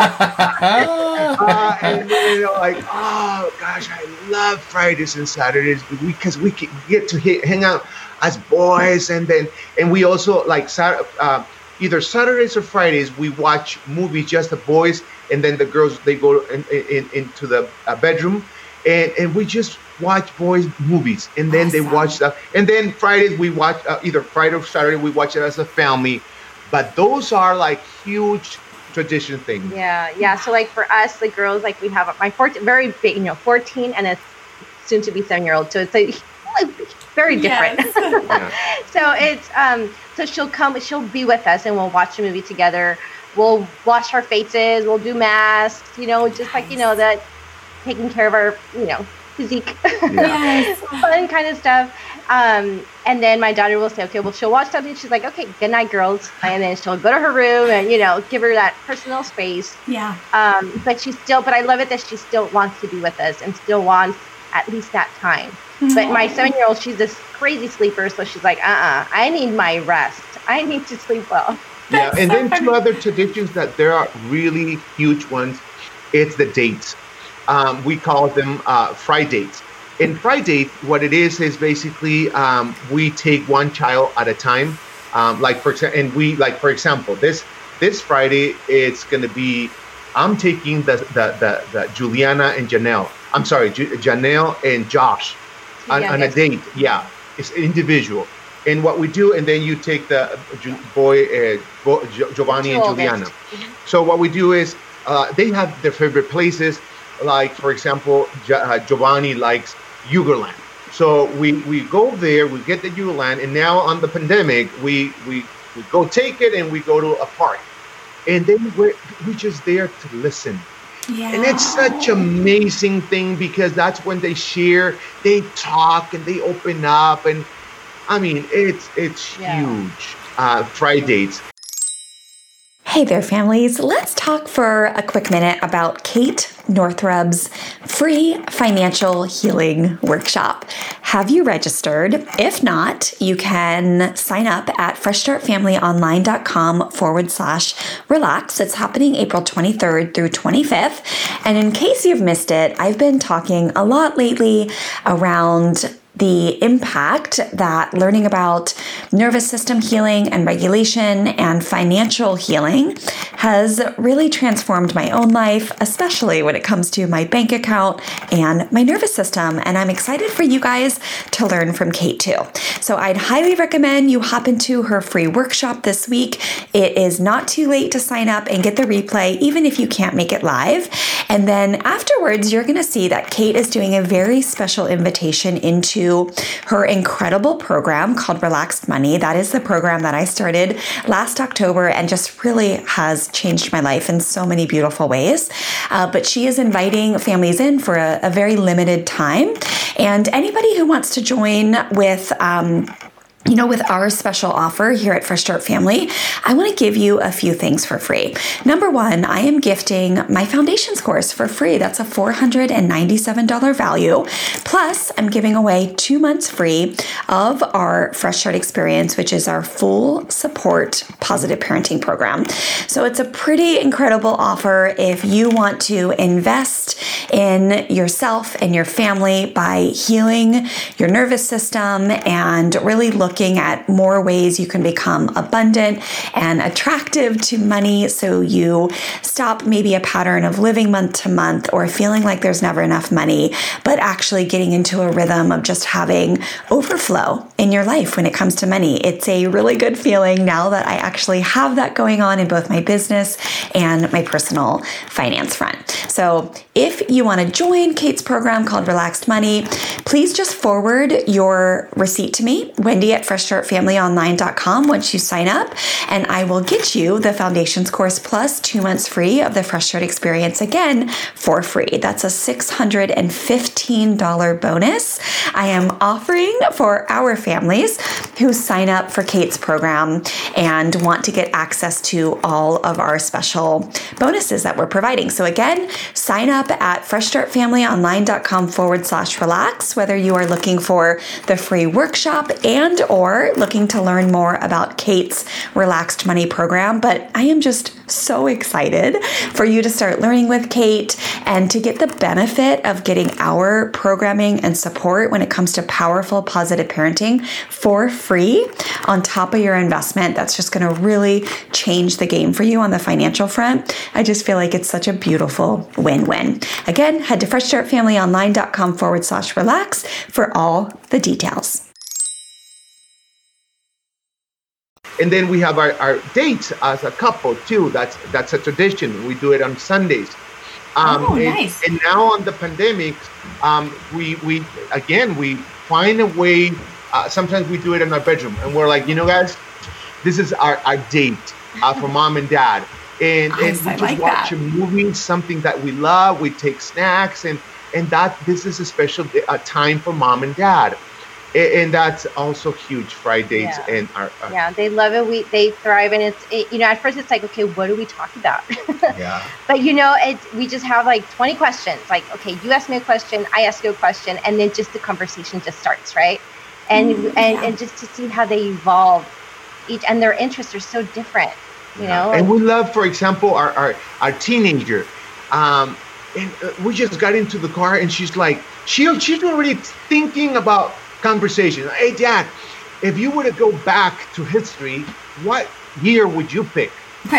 uh, and then they're like, "Oh gosh, I love Fridays and Saturdays because we can get to hit, hang out as boys." And then, and we also like Sat- uh, either Saturdays or Fridays, we watch movies, just the boys, and then the girls, they go in, in, into the uh, bedroom, and, and we just watch boys movies, and then awesome. They watch stuff, and then Fridays we watch uh, either Friday or Saturday we watch it as a family. But those are like huge tradition things. Yeah, yeah. So like for us, the girls, like we have my fourteen, very big, you know, fourteen, and a soon to be seven year old. So it's like very different. Yes. Yeah. So it's um. So she'll come, she'll be with us, and we'll watch a movie together. We'll wash our faces. We'll do masks. You know, just like you know that, taking care of our, you know, physique, yes. fun kind of stuff. Um, and then my daughter will say, okay, well, she'll watch something. She's like, okay, good night, girls. And then she'll go to her room and, you know, give her that personal space. Yeah. Um, but she still, but I love it that she still wants to be with us and still wants at least that time. Mm-hmm. But my seven-year-old, she's this crazy sleeper. So she's like, uh-uh, I need my rest. I need to sleep well. Yeah. And then two other traditions that there are really huge ones. It's the dates. Um, we call them uh, fry dates. In fry date, what it is is basically um, we take one child at a time. Um, like for example, and we like for example, this this Friday it's going to be I'm taking the the, the the Juliana and Janelle. I'm sorry, J- Janelle and Josh on, on a date. Yeah, it's individual. And what we do, and then you take the boy, uh, Bo- Giovanni and Juliana. Mm-hmm. So what we do is uh, they have their favorite places. Like, for example, G- uh, Giovanni likes Yugerland. So we, we go there, we get the Yugerland, and now on the pandemic, we, we, we go take it and we go to a park. And then we're, we're just there to listen. Yeah. And it's such an amazing thing because that's when they share, they talk, and they open up. And I mean, it's, it's yeah. huge. Uh, fry dates. Hey there, families. Let's talk for a quick minute about Kate Northrup's free financial healing workshop. Have you registered? If not, you can sign up at freshstartfamilyonline.com forward slash relax. It's happening April twenty-third through twenty-fifth. And in case you've missed it, I've been talking a lot lately around the impact that learning about nervous system healing and regulation and financial healing has really transformed my own life, especially when it comes to my bank account and my nervous system. And I'm excited for you guys to learn from Kate too. So I'd highly recommend you hop into her free workshop this week. It is not too late to sign up and get the replay, even if you can't make it live. And then afterwards, you're going to see that Kate is doing a very special invitation into her incredible program called Relaxed Money. That is the program that I started last October and just really has changed my life in so many beautiful ways. Uh, but she is inviting families in for a, a very limited time. And anybody who wants to join with um, You know, with our special offer here at Fresh Start Family, I want to give you a few things for free. Number one, I am gifting my foundations course for free. That's a four hundred ninety-seven dollars value. Plus, I'm giving away two months free of our Fresh Start experience, which is our full support positive parenting program. So it's a pretty incredible offer if you want to invest in yourself and your family by healing your nervous system and really look looking at more ways you can become abundant and attractive to money so you stop maybe a pattern of living month to month or feeling like there's never enough money, but actually getting into a rhythm of just having overflow in your life when it comes to money. It's a really good feeling now that I actually have that going on in both my business and my personal finance front. So if you want to join Kate's program called Relaxed Money, please just forward your receipt to me, Wendy at fresh start family online dot com, once you sign up, and I will get you the Foundations course plus two months free of the Fresh Start experience again for free. That's a six hundred fifteen dollars bonus I am offering for our families who sign up for Kate's program and want to get access to all of our special bonuses that we're providing. So again, sign up at fresh start family online dot com forward slash relax, whether you are looking for the free workshop and or looking to learn more about Kate's Relaxed Money program. But I am just so excited for you to start learning with Kate and to get the benefit of getting our programming and support when it comes to powerful, positive parenting for free on top of your investment. That's just going to really change the game for you on the financial front. I just feel like it's such a beautiful win-win. Again, head to fresh start family online dot com forward slash relax for all the details. And then we have our, our dates as a couple too. That's that's a tradition. We do it on Sundays. Um, oh, and, nice. And now on the pandemic, um, we we again we find a way. Uh, sometimes we do it in our bedroom, and we're like, you know, guys, this is our, our date uh, for mom and dad, and, Nice, and we I just like watch that. a movie, something that we love. We take snacks, and and that this is a special day, uh, time for mom and dad. And that's also huge. Fridays Yeah. and our, our Yeah, they love it. We they thrive, and it's it, you know at first it's like, okay, what do we talk about? yeah. But you know, it we just have like twenty questions. Like, okay, you ask me a question, I ask you a question, and then just the conversation just starts, right? And Mm, and, yeah. and just to see how they evolve, each and their interests are so different, you know. And we love, for example, our our, our teenager. Um, and uh, we just got into the car, and she's like, she she's already thinking about conversation. Hey, Dad, if you were to go back to history, what year would you pick?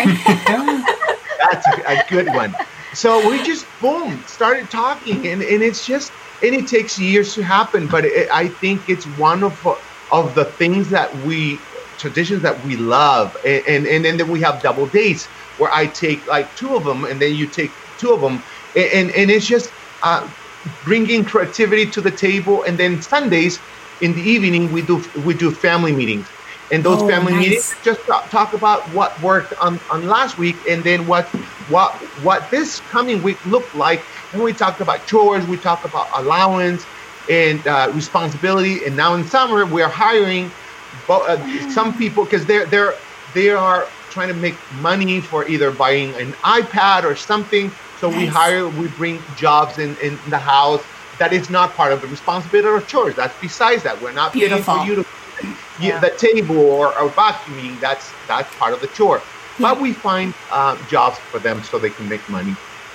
That's a, a good one. So we just, boom, started talking, and, and it's just, and it takes years to happen, but it, I think it's one of of the things that we, traditions that we love. And, and, and then, then we have double dates where I take like two of them, and then you take two of them. And, and, and it's just uh, bringing creativity to the table. And then Sundays in the evening, we do we do family meetings. And those Oh, family nice. meetings just talk, talk about what worked on, on last week, and then what what what this coming week looked like. And we talked about chores, we talked about allowance and uh, responsibility. And now in summer, we're hiring bo- uh, some people because they're they're they are trying to make money for either buying an iPad or something. So we Nice. hire, we bring jobs in, in the house that is not part of the responsibility or chores. That's besides that. We're not paying Beautiful. for you to Yeah. yeah, the table or, or vacuuming. That's that's part of the chore. But we find uh, jobs for them so they can make money.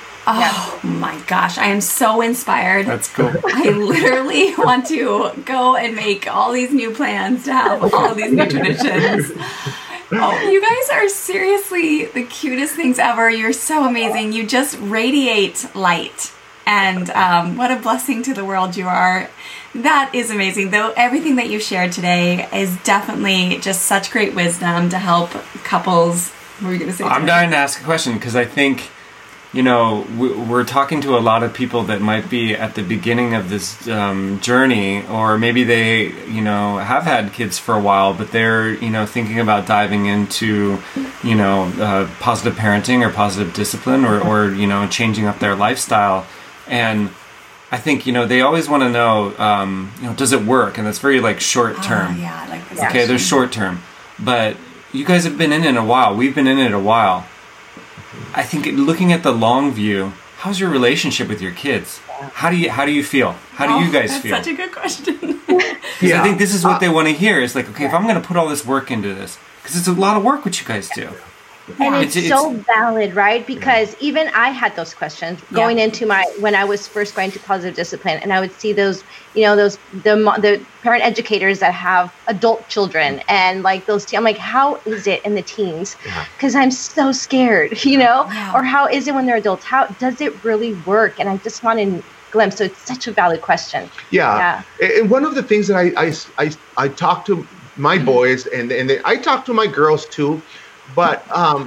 Oh my gosh, I am so inspired. That's cool. I literally want to go and make all these new plans to have all of these new traditions. Oh, you guys are seriously the cutest things ever. You're so amazing. You just radiate light. And um, what a blessing to the world you are. That is amazing. Though everything that you shared today is definitely just such great wisdom to help couples. What were you going to say? I'm today? dying to ask a question because I think, you know, we- we're talking to a lot of people that might be at the beginning of this um, journey, or maybe they, you know, have had kids for a while, but they're, you know, thinking about diving into, you know, uh, positive parenting or positive discipline, or, or, you know, changing up their lifestyle. And I think, you know, they always want to know, um, you know, does it work? And that's very like short term. Oh, yeah, I like this. Okay, they're short term, but you guys have been in it a while. We've been in it a while. I think looking at the long view, how's your relationship with your kids? How do you how do you feel? How do you guys Oh, that's feel? such a good question. Because I think this is what they want to hear. Is like, okay, if I'm going to put all this work into this, because it's a lot of work what you guys do. And it's, It's- so it's- valid, right? Because even I had those questions going Yeah. into my when I was first going to positive discipline, and I would see those, you know, those the mo- the parent educators that have adult children, and like those. Te- I'm like, how is it in the teens? Because I'm so scared, you know. Yeah. Or how is it when they're adults? How does it really work? And I just want to glimpse. So it's such a valid question. Yeah. Yeah. And one of the things that I I, I, I talk to my boys and and they, I talk to my girls too, but um,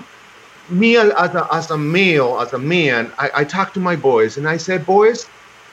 me as a, as a male, as a man, I, I talk to my boys and I said, boys,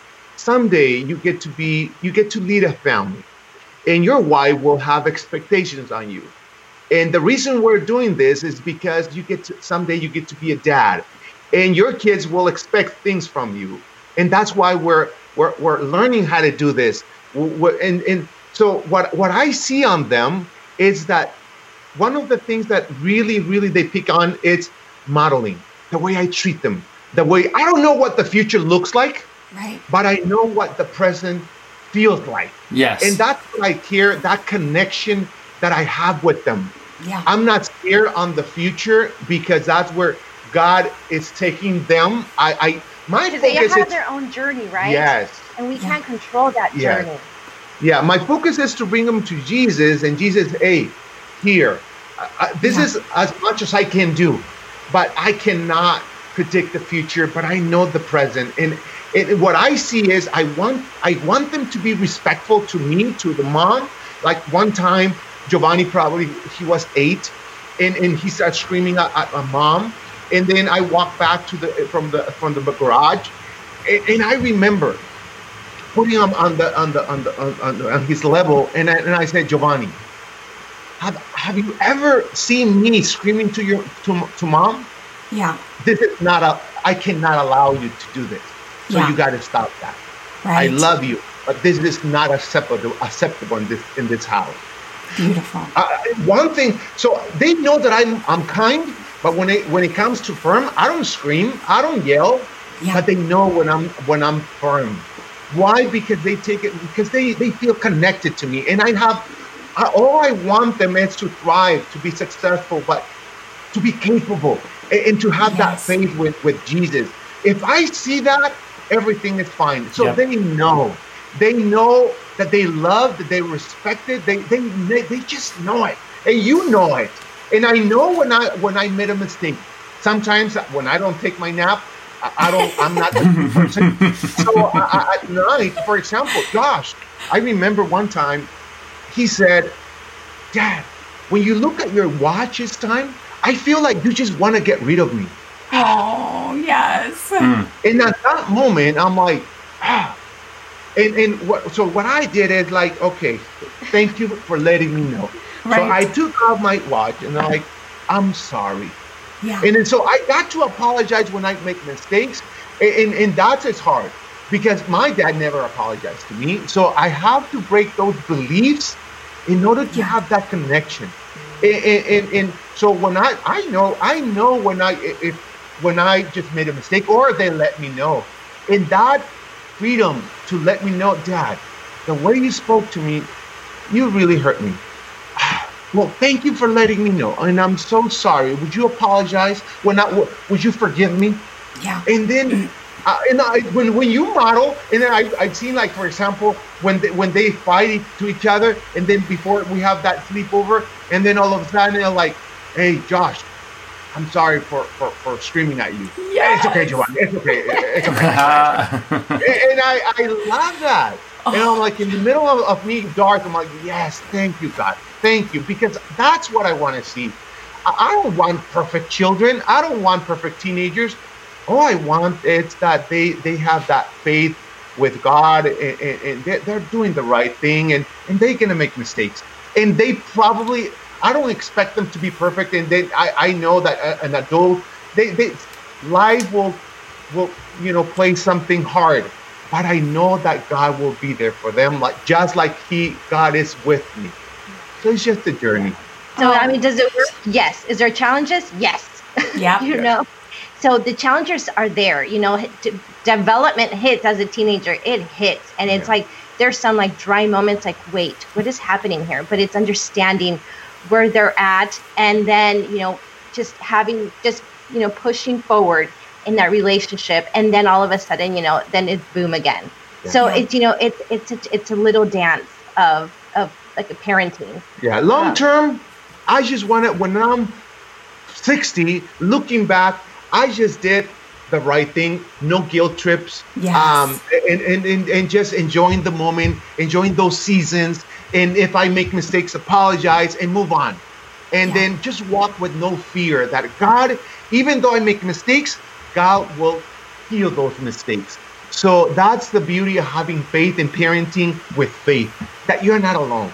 someday you get to be you get to lead a family, and your wife will have expectations on you. And the reason we're doing this is because you get to someday you get to be a dad, and your kids will expect things from you. And that's why we're we're, we're learning how to do this. We're, and and so what what I see on them is that one of the things that really really they pick on is modeling, the way I treat them, the way I don't know what the future looks like, Right. but I know what the present feels like. Yes. And that's what I care, that connection that I have with them. Yeah. I'm not scared on the future because that's where God is taking them. I, I my Because they focus have is their own journey, right? yes, And we Yeah. can't control that Yes. journey. yeah. My focus is to bring them to Jesus, and Jesus, hey, here, I, I, this Yeah. is as much as I can do, but I cannot predict the future, but I know the present. And it, what I see is I want I want them to be respectful to me, to the mom. Like one time, Giovanni probably he was eight, and, and he started screaming at, at my mom. And then I walked back to the from the from the garage, and, and I remember putting him on the on the on the on, on, on his level, and I, and I said, Giovanni, have have you ever seen me screaming to your to to mom? Yeah. This is not a. I cannot allow you to do this. So Yeah. you got to stop that. Right. I love you, but this is not acceptable acceptable in this in this house. Beautiful. Uh, one thing, so they know that I'm I'm kind, but when it when it comes to firm, I don't scream, I don't yell, Yeah. but they know when I'm when I'm firm. Why? Because they take it because they they feel connected to me, and I have I, all I want them is to thrive, to be successful, but to be capable and, and to have that Yes. faith with with Jesus. If I see that, everything is fine. So Yep. they know. They know that they love, that they respect it. They, they they they just know it, and you know it. And I know when I when I made a mistake. Sometimes when I don't take my nap, I, I don't. I'm not a good person. So I, I, at night, for example, Josh, I remember one time, he said, "Dad, when you look at your watch this time, I feel like you just want to get rid of me." Oh, yes. And at that moment, I'm like, ah. And and what? So what I did is like, okay, thank you for letting me know. So Right. I took out my watch and I'm like, I'm sorry. Yeah. And then so I got to apologize when I make mistakes, and and, and that's as hard because my dad never apologized to me. So I have to break those beliefs in order to Yeah. have that connection. And, and, and, and so when I I know I know when I if when I just made a mistake or they let me know, and that freedom to let me know, Dad, the way you spoke to me, you really hurt me. Well, thank you for letting me know, and I'm so sorry. Would you apologize? When I, would you forgive me? Yeah. And then, uh, and I, when when you model, and then I I've seen like for example when they, when they fight e- to each other, and then before we have that sleepover, and then all of a sudden they're like, "Hey, Josh, I'm sorry for for, for screaming at you. Yes. It's okay, Giovanni. It's okay. It's okay." and I I love that. And I'm like in the middle of, of me dark, I'm like, yes, thank you, God. Thank you. Because that's what I want to see. I, I don't want perfect children. I don't want perfect teenagers. All I want is that they, they have that faith with God, and, and, and they're, they're doing the right thing, and, and they're going to make mistakes. And they probably, I don't expect them to be perfect. And they, I, I know that a- an adult, they, they, life will, will, you know, play something hard. But I know that God will be there for them, like just like He, God is with me. So it's just a journey. So, I mean, does it work? Yes. Is there challenges? Yes. Yeah. you know, so the challenges are there. You know, d- development hits as a teenager. It hits, and it's Yeah. like there's some like dry moments. Like, wait, what is happening here? But it's understanding where they're at, and then you know, just having, just, you know, pushing forward in that relationship. And then all of a sudden, you know, then it's boom again. Yeah. So yeah. it's, you know, it's, it's, a, it's a little dance of, of like a parenting. Yeah. Long term, um, I just want to, when I'm sixty, looking back, I just did the right thing. No guilt trips. Yes. Um, and, and, and, and just enjoying the moment, enjoying those seasons. And if I make mistakes, apologize and move on. And yeah. then just walk with no fear that God, even though I make mistakes, God will heal those mistakes. So that's the beauty of having faith and parenting with faith, that you're not alone.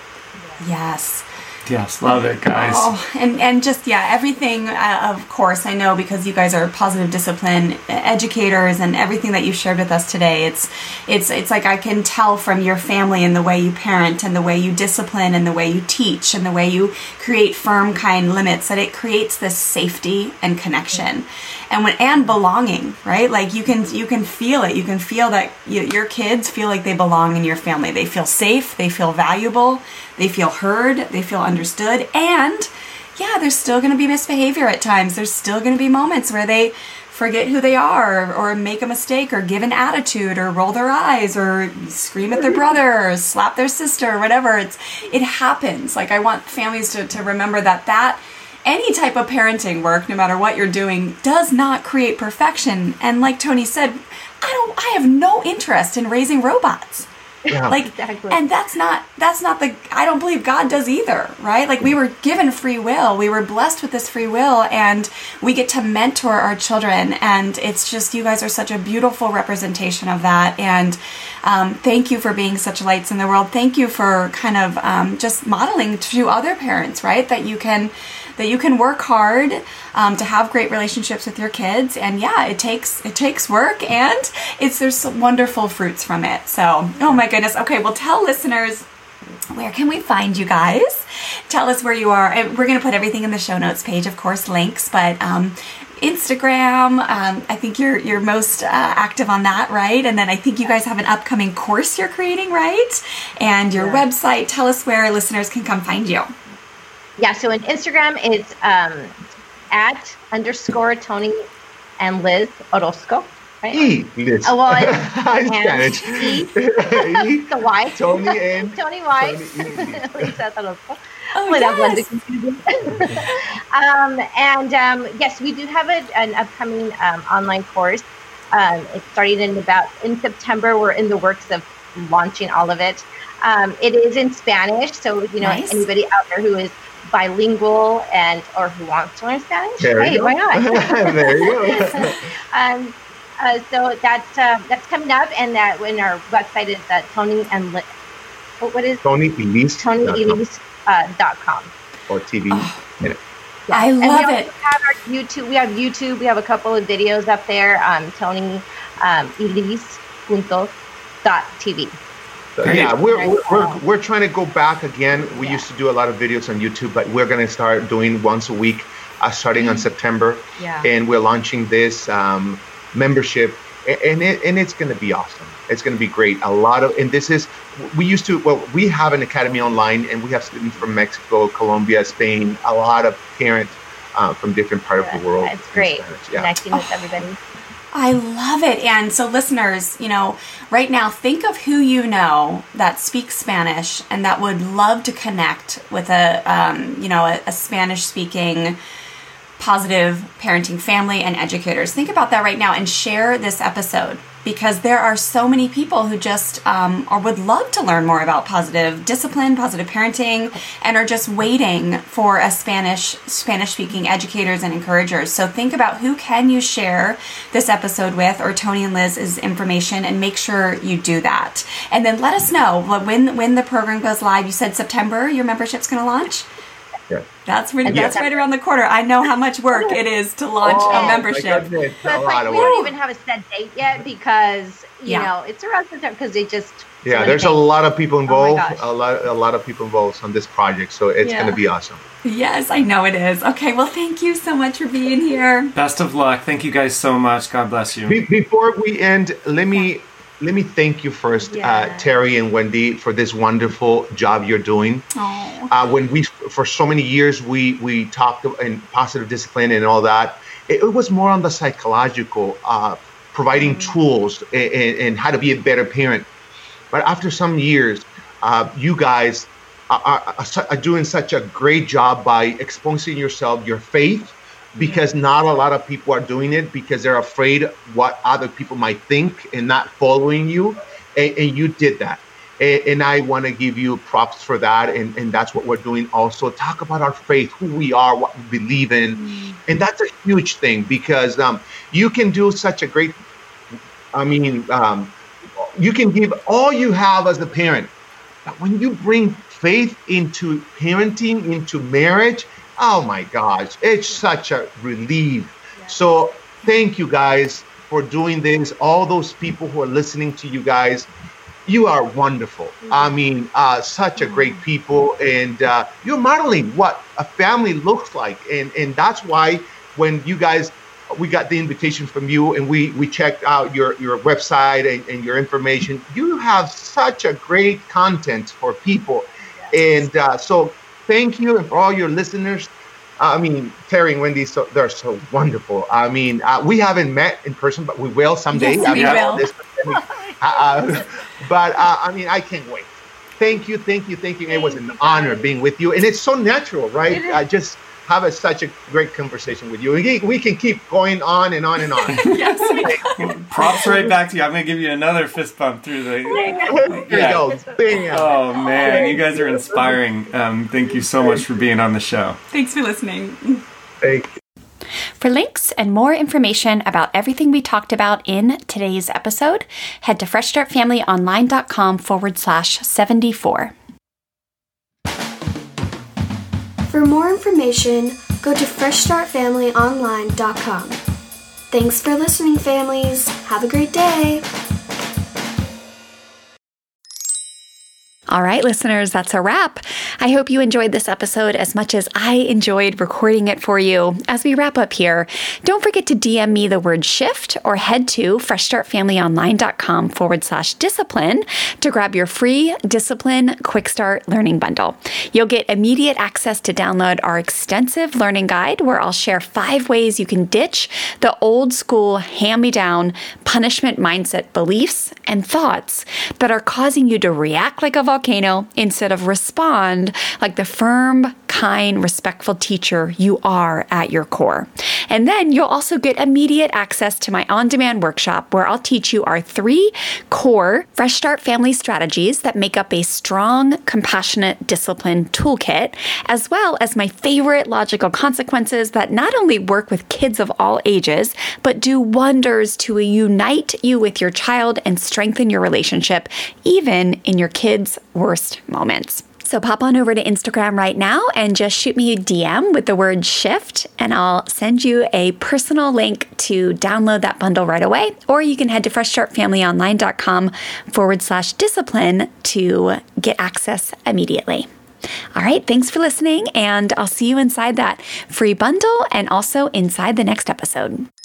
Yes. Yes, love it, guys. Oh, and, and just, yeah, everything, uh, of course, I know because you guys are positive discipline educators and everything that you shared with us today, it's it's it's like I can tell from your family and the way you parent and the way you discipline and the way you teach and the way you create firm, kind limits, that it creates this safety and connection and when and belonging, right? Like you can you can feel it. You can feel that you, your kids feel like they belong in your family. They feel safe. They feel valuable. They feel heard, they feel understood, and yeah, there's still going to be misbehavior at times. There's still going to be moments where they forget who they are or make a mistake or give an attitude or roll their eyes or scream at their brother or slap their sister or whatever. It's it happens. Like I want families to, to remember that that any type of parenting work, no matter what you're doing, does not create perfection. And like Tony said, I don't I have no interest in raising robots. Yeah. Like, exactly. And that's not, that's not the, I don't believe God does either, right? Like we were given free will. We were blessed with this free will and we get to mentor our children. And it's just, you guys are such a beautiful representation of that. And um, thank you for being such lights in the world. Thank you for kind of um, just modeling to other parents, right? That you can, that you can work hard um, to have great relationships with your kids, and yeah, it takes it takes work, and it's there's some wonderful fruits from it. So, oh my goodness. Okay, well, tell listeners, where can we find you guys? Tell us where you are. And we're going to put everything in the show notes page, of course, links, but um, Instagram. Um, I think you're you're most uh, active on that, right? And then I think you guys have an upcoming course you're creating, right? And your yeah. website. Tell us where listeners can come find you. Yeah, so in Instagram, it's um, at underscore Tony and Liz Orozco, right? E, Liz. Oh, well, it's Spanish. E, the Y. Tony and Tony Y. Liz Orozco. Oh, yes. um, and um, yes, we do have a, an upcoming um, online course. Um, it's starting in about in September. We're in the works of launching all of it. Um, it is in Spanish, so you know nice. Anybody out there who is bilingual and or who wants to learn Spanish, there hey, why not? There you go. um, uh, so that's uh, that's coming up, and that when our website is uh, Tony and Li- what is Tony Elise Tony Elise uh, dot com or T V. Oh, yeah. I love and we it. Also have our YouTube. We have YouTube. We have a couple of videos up there. Um, Tony um, Elise punto dot T V. So, yeah, we're, we're we're we're trying to go back again. We yeah. used to do a lot of videos on YouTube, but we're going to start doing once a week, uh, starting mm-hmm. on September. Yeah. And we're launching this um, membership, and it and it's going to be awesome. It's going to be great. A lot of, and this is, we used to, well, we have an academy online, and we have students from Mexico, Colombia, Spain, a lot of parents uh, from different parts yeah, of the world. It's great yeah. connecting with everybody. I love it. And so listeners, you know, right now, think of who you know that speaks Spanish and that would love to connect with a, um, you know, a, a Spanish speaking positive parenting family and educators. Think about that right now and share this episode, because there are so many people who just um, or would love to learn more about positive discipline, positive parenting, and are just waiting for a Spanish Spanish speaking educators and encouragers. So think about who can you share this episode with, or Tony and Liz's information, and make sure you do that. And then let us know when when the program goes live. You said September your membership's going to launch? Yeah. That's really, that's right around the corner. I know how much work it is to launch oh, a membership. But it's like we don't even have a set date yet, because you yeah. know it's around September, because they just yeah. There's things. a lot of people involved. Oh a lot, a lot of people involved on this project, so it's yeah. going to be awesome. Yes, I know it is. Okay, well, thank you so much for being here. Best of luck. Thank you guys so much. God bless you. Be- before we end, let me let me thank you first, Yeah. uh, Terry and Wendy, for this wonderful job you're doing. Uh, when we, for so many years, we we talked in positive discipline and all that. It, it was more on the psychological, uh, providing mm-hmm. tools and, and how to be a better parent. But after some years, uh, you guys are, are, are doing such a great job by exposing yourself, your faith, because not a lot of people are doing it because they're afraid what other people might think and not following you. And, and you did that. And, and I want to give you props for that. And, and that's what we're doing also. Talk about our faith, who we are, what we believe in. Mm. And that's a huge thing because um, you can do such a great, I mean, um, you can give all you have as a parent. But when you bring faith into parenting, into marriage, oh my gosh, it's such a relief. Yeah. So thank you guys for doing this. All those people who are listening to you guys, you are wonderful. Mm-hmm. I mean, uh, such a great people. And uh, you're modeling what a family looks like. And, and that's why when you guys, we got the invitation from you and we, we checked out your, your website and, and your information. You have such a great content for people. Yes. And uh, so thank you. And for all your listeners, I mean, Terry and Wendy, so they're so wonderful. I mean, uh, we haven't met in person, but we will someday. Yes, I we mean, will. This, uh, but uh, I mean, I can't wait. Thank you, thank you, thank you. Thank it was an honor being with you. And it's so natural, right? I just have a, such a great conversation with you. We, we can keep going on and on and on. Yes. Props right back to you. I'm going to give you another fist bump through the... There you go. Bam. Oh, man. You guys are inspiring. Um, thank you so much for being on the show. Thanks for listening. Thank you. For links and more information about everything we talked about in today's episode, head to freshstartfamilyonline.com forward slash 74. For more information, go to fresh start family online dot com. Thanks for listening, families. Have a great day. All right, listeners, that's a wrap. I hope you enjoyed this episode as much as I enjoyed recording it for you. As we wrap up here, don't forget to D M me the word shift or head to freshstartfamilyonline.com forward slash discipline to grab your free Discipline Quick Start Learning Bundle. You'll get immediate access to download our extensive learning guide where I'll share five ways you can ditch the old school hand-me-down punishment mindset beliefs and thoughts that are causing you to react like a volcano instead of respond like the firm, kind, respectful teacher you are at your core. And then you'll also get immediate access to my on-demand workshop where I'll teach you our three core Fresh Start Family strategies that make up a strong, compassionate discipline toolkit, as well as my favorite logical consequences that not only work with kids of all ages, but do wonders to unite you with your child and strengthen your relationship, even in your kids' worst moments. So pop on over to Instagram right now and just shoot me a D M with the word shift and I'll send you a personal link to download that bundle right away. Or you can head to freshstartfamilyonline.com forward slash discipline to get access immediately. All right, thanks for listening and I'll see you inside that free bundle and also inside the next episode.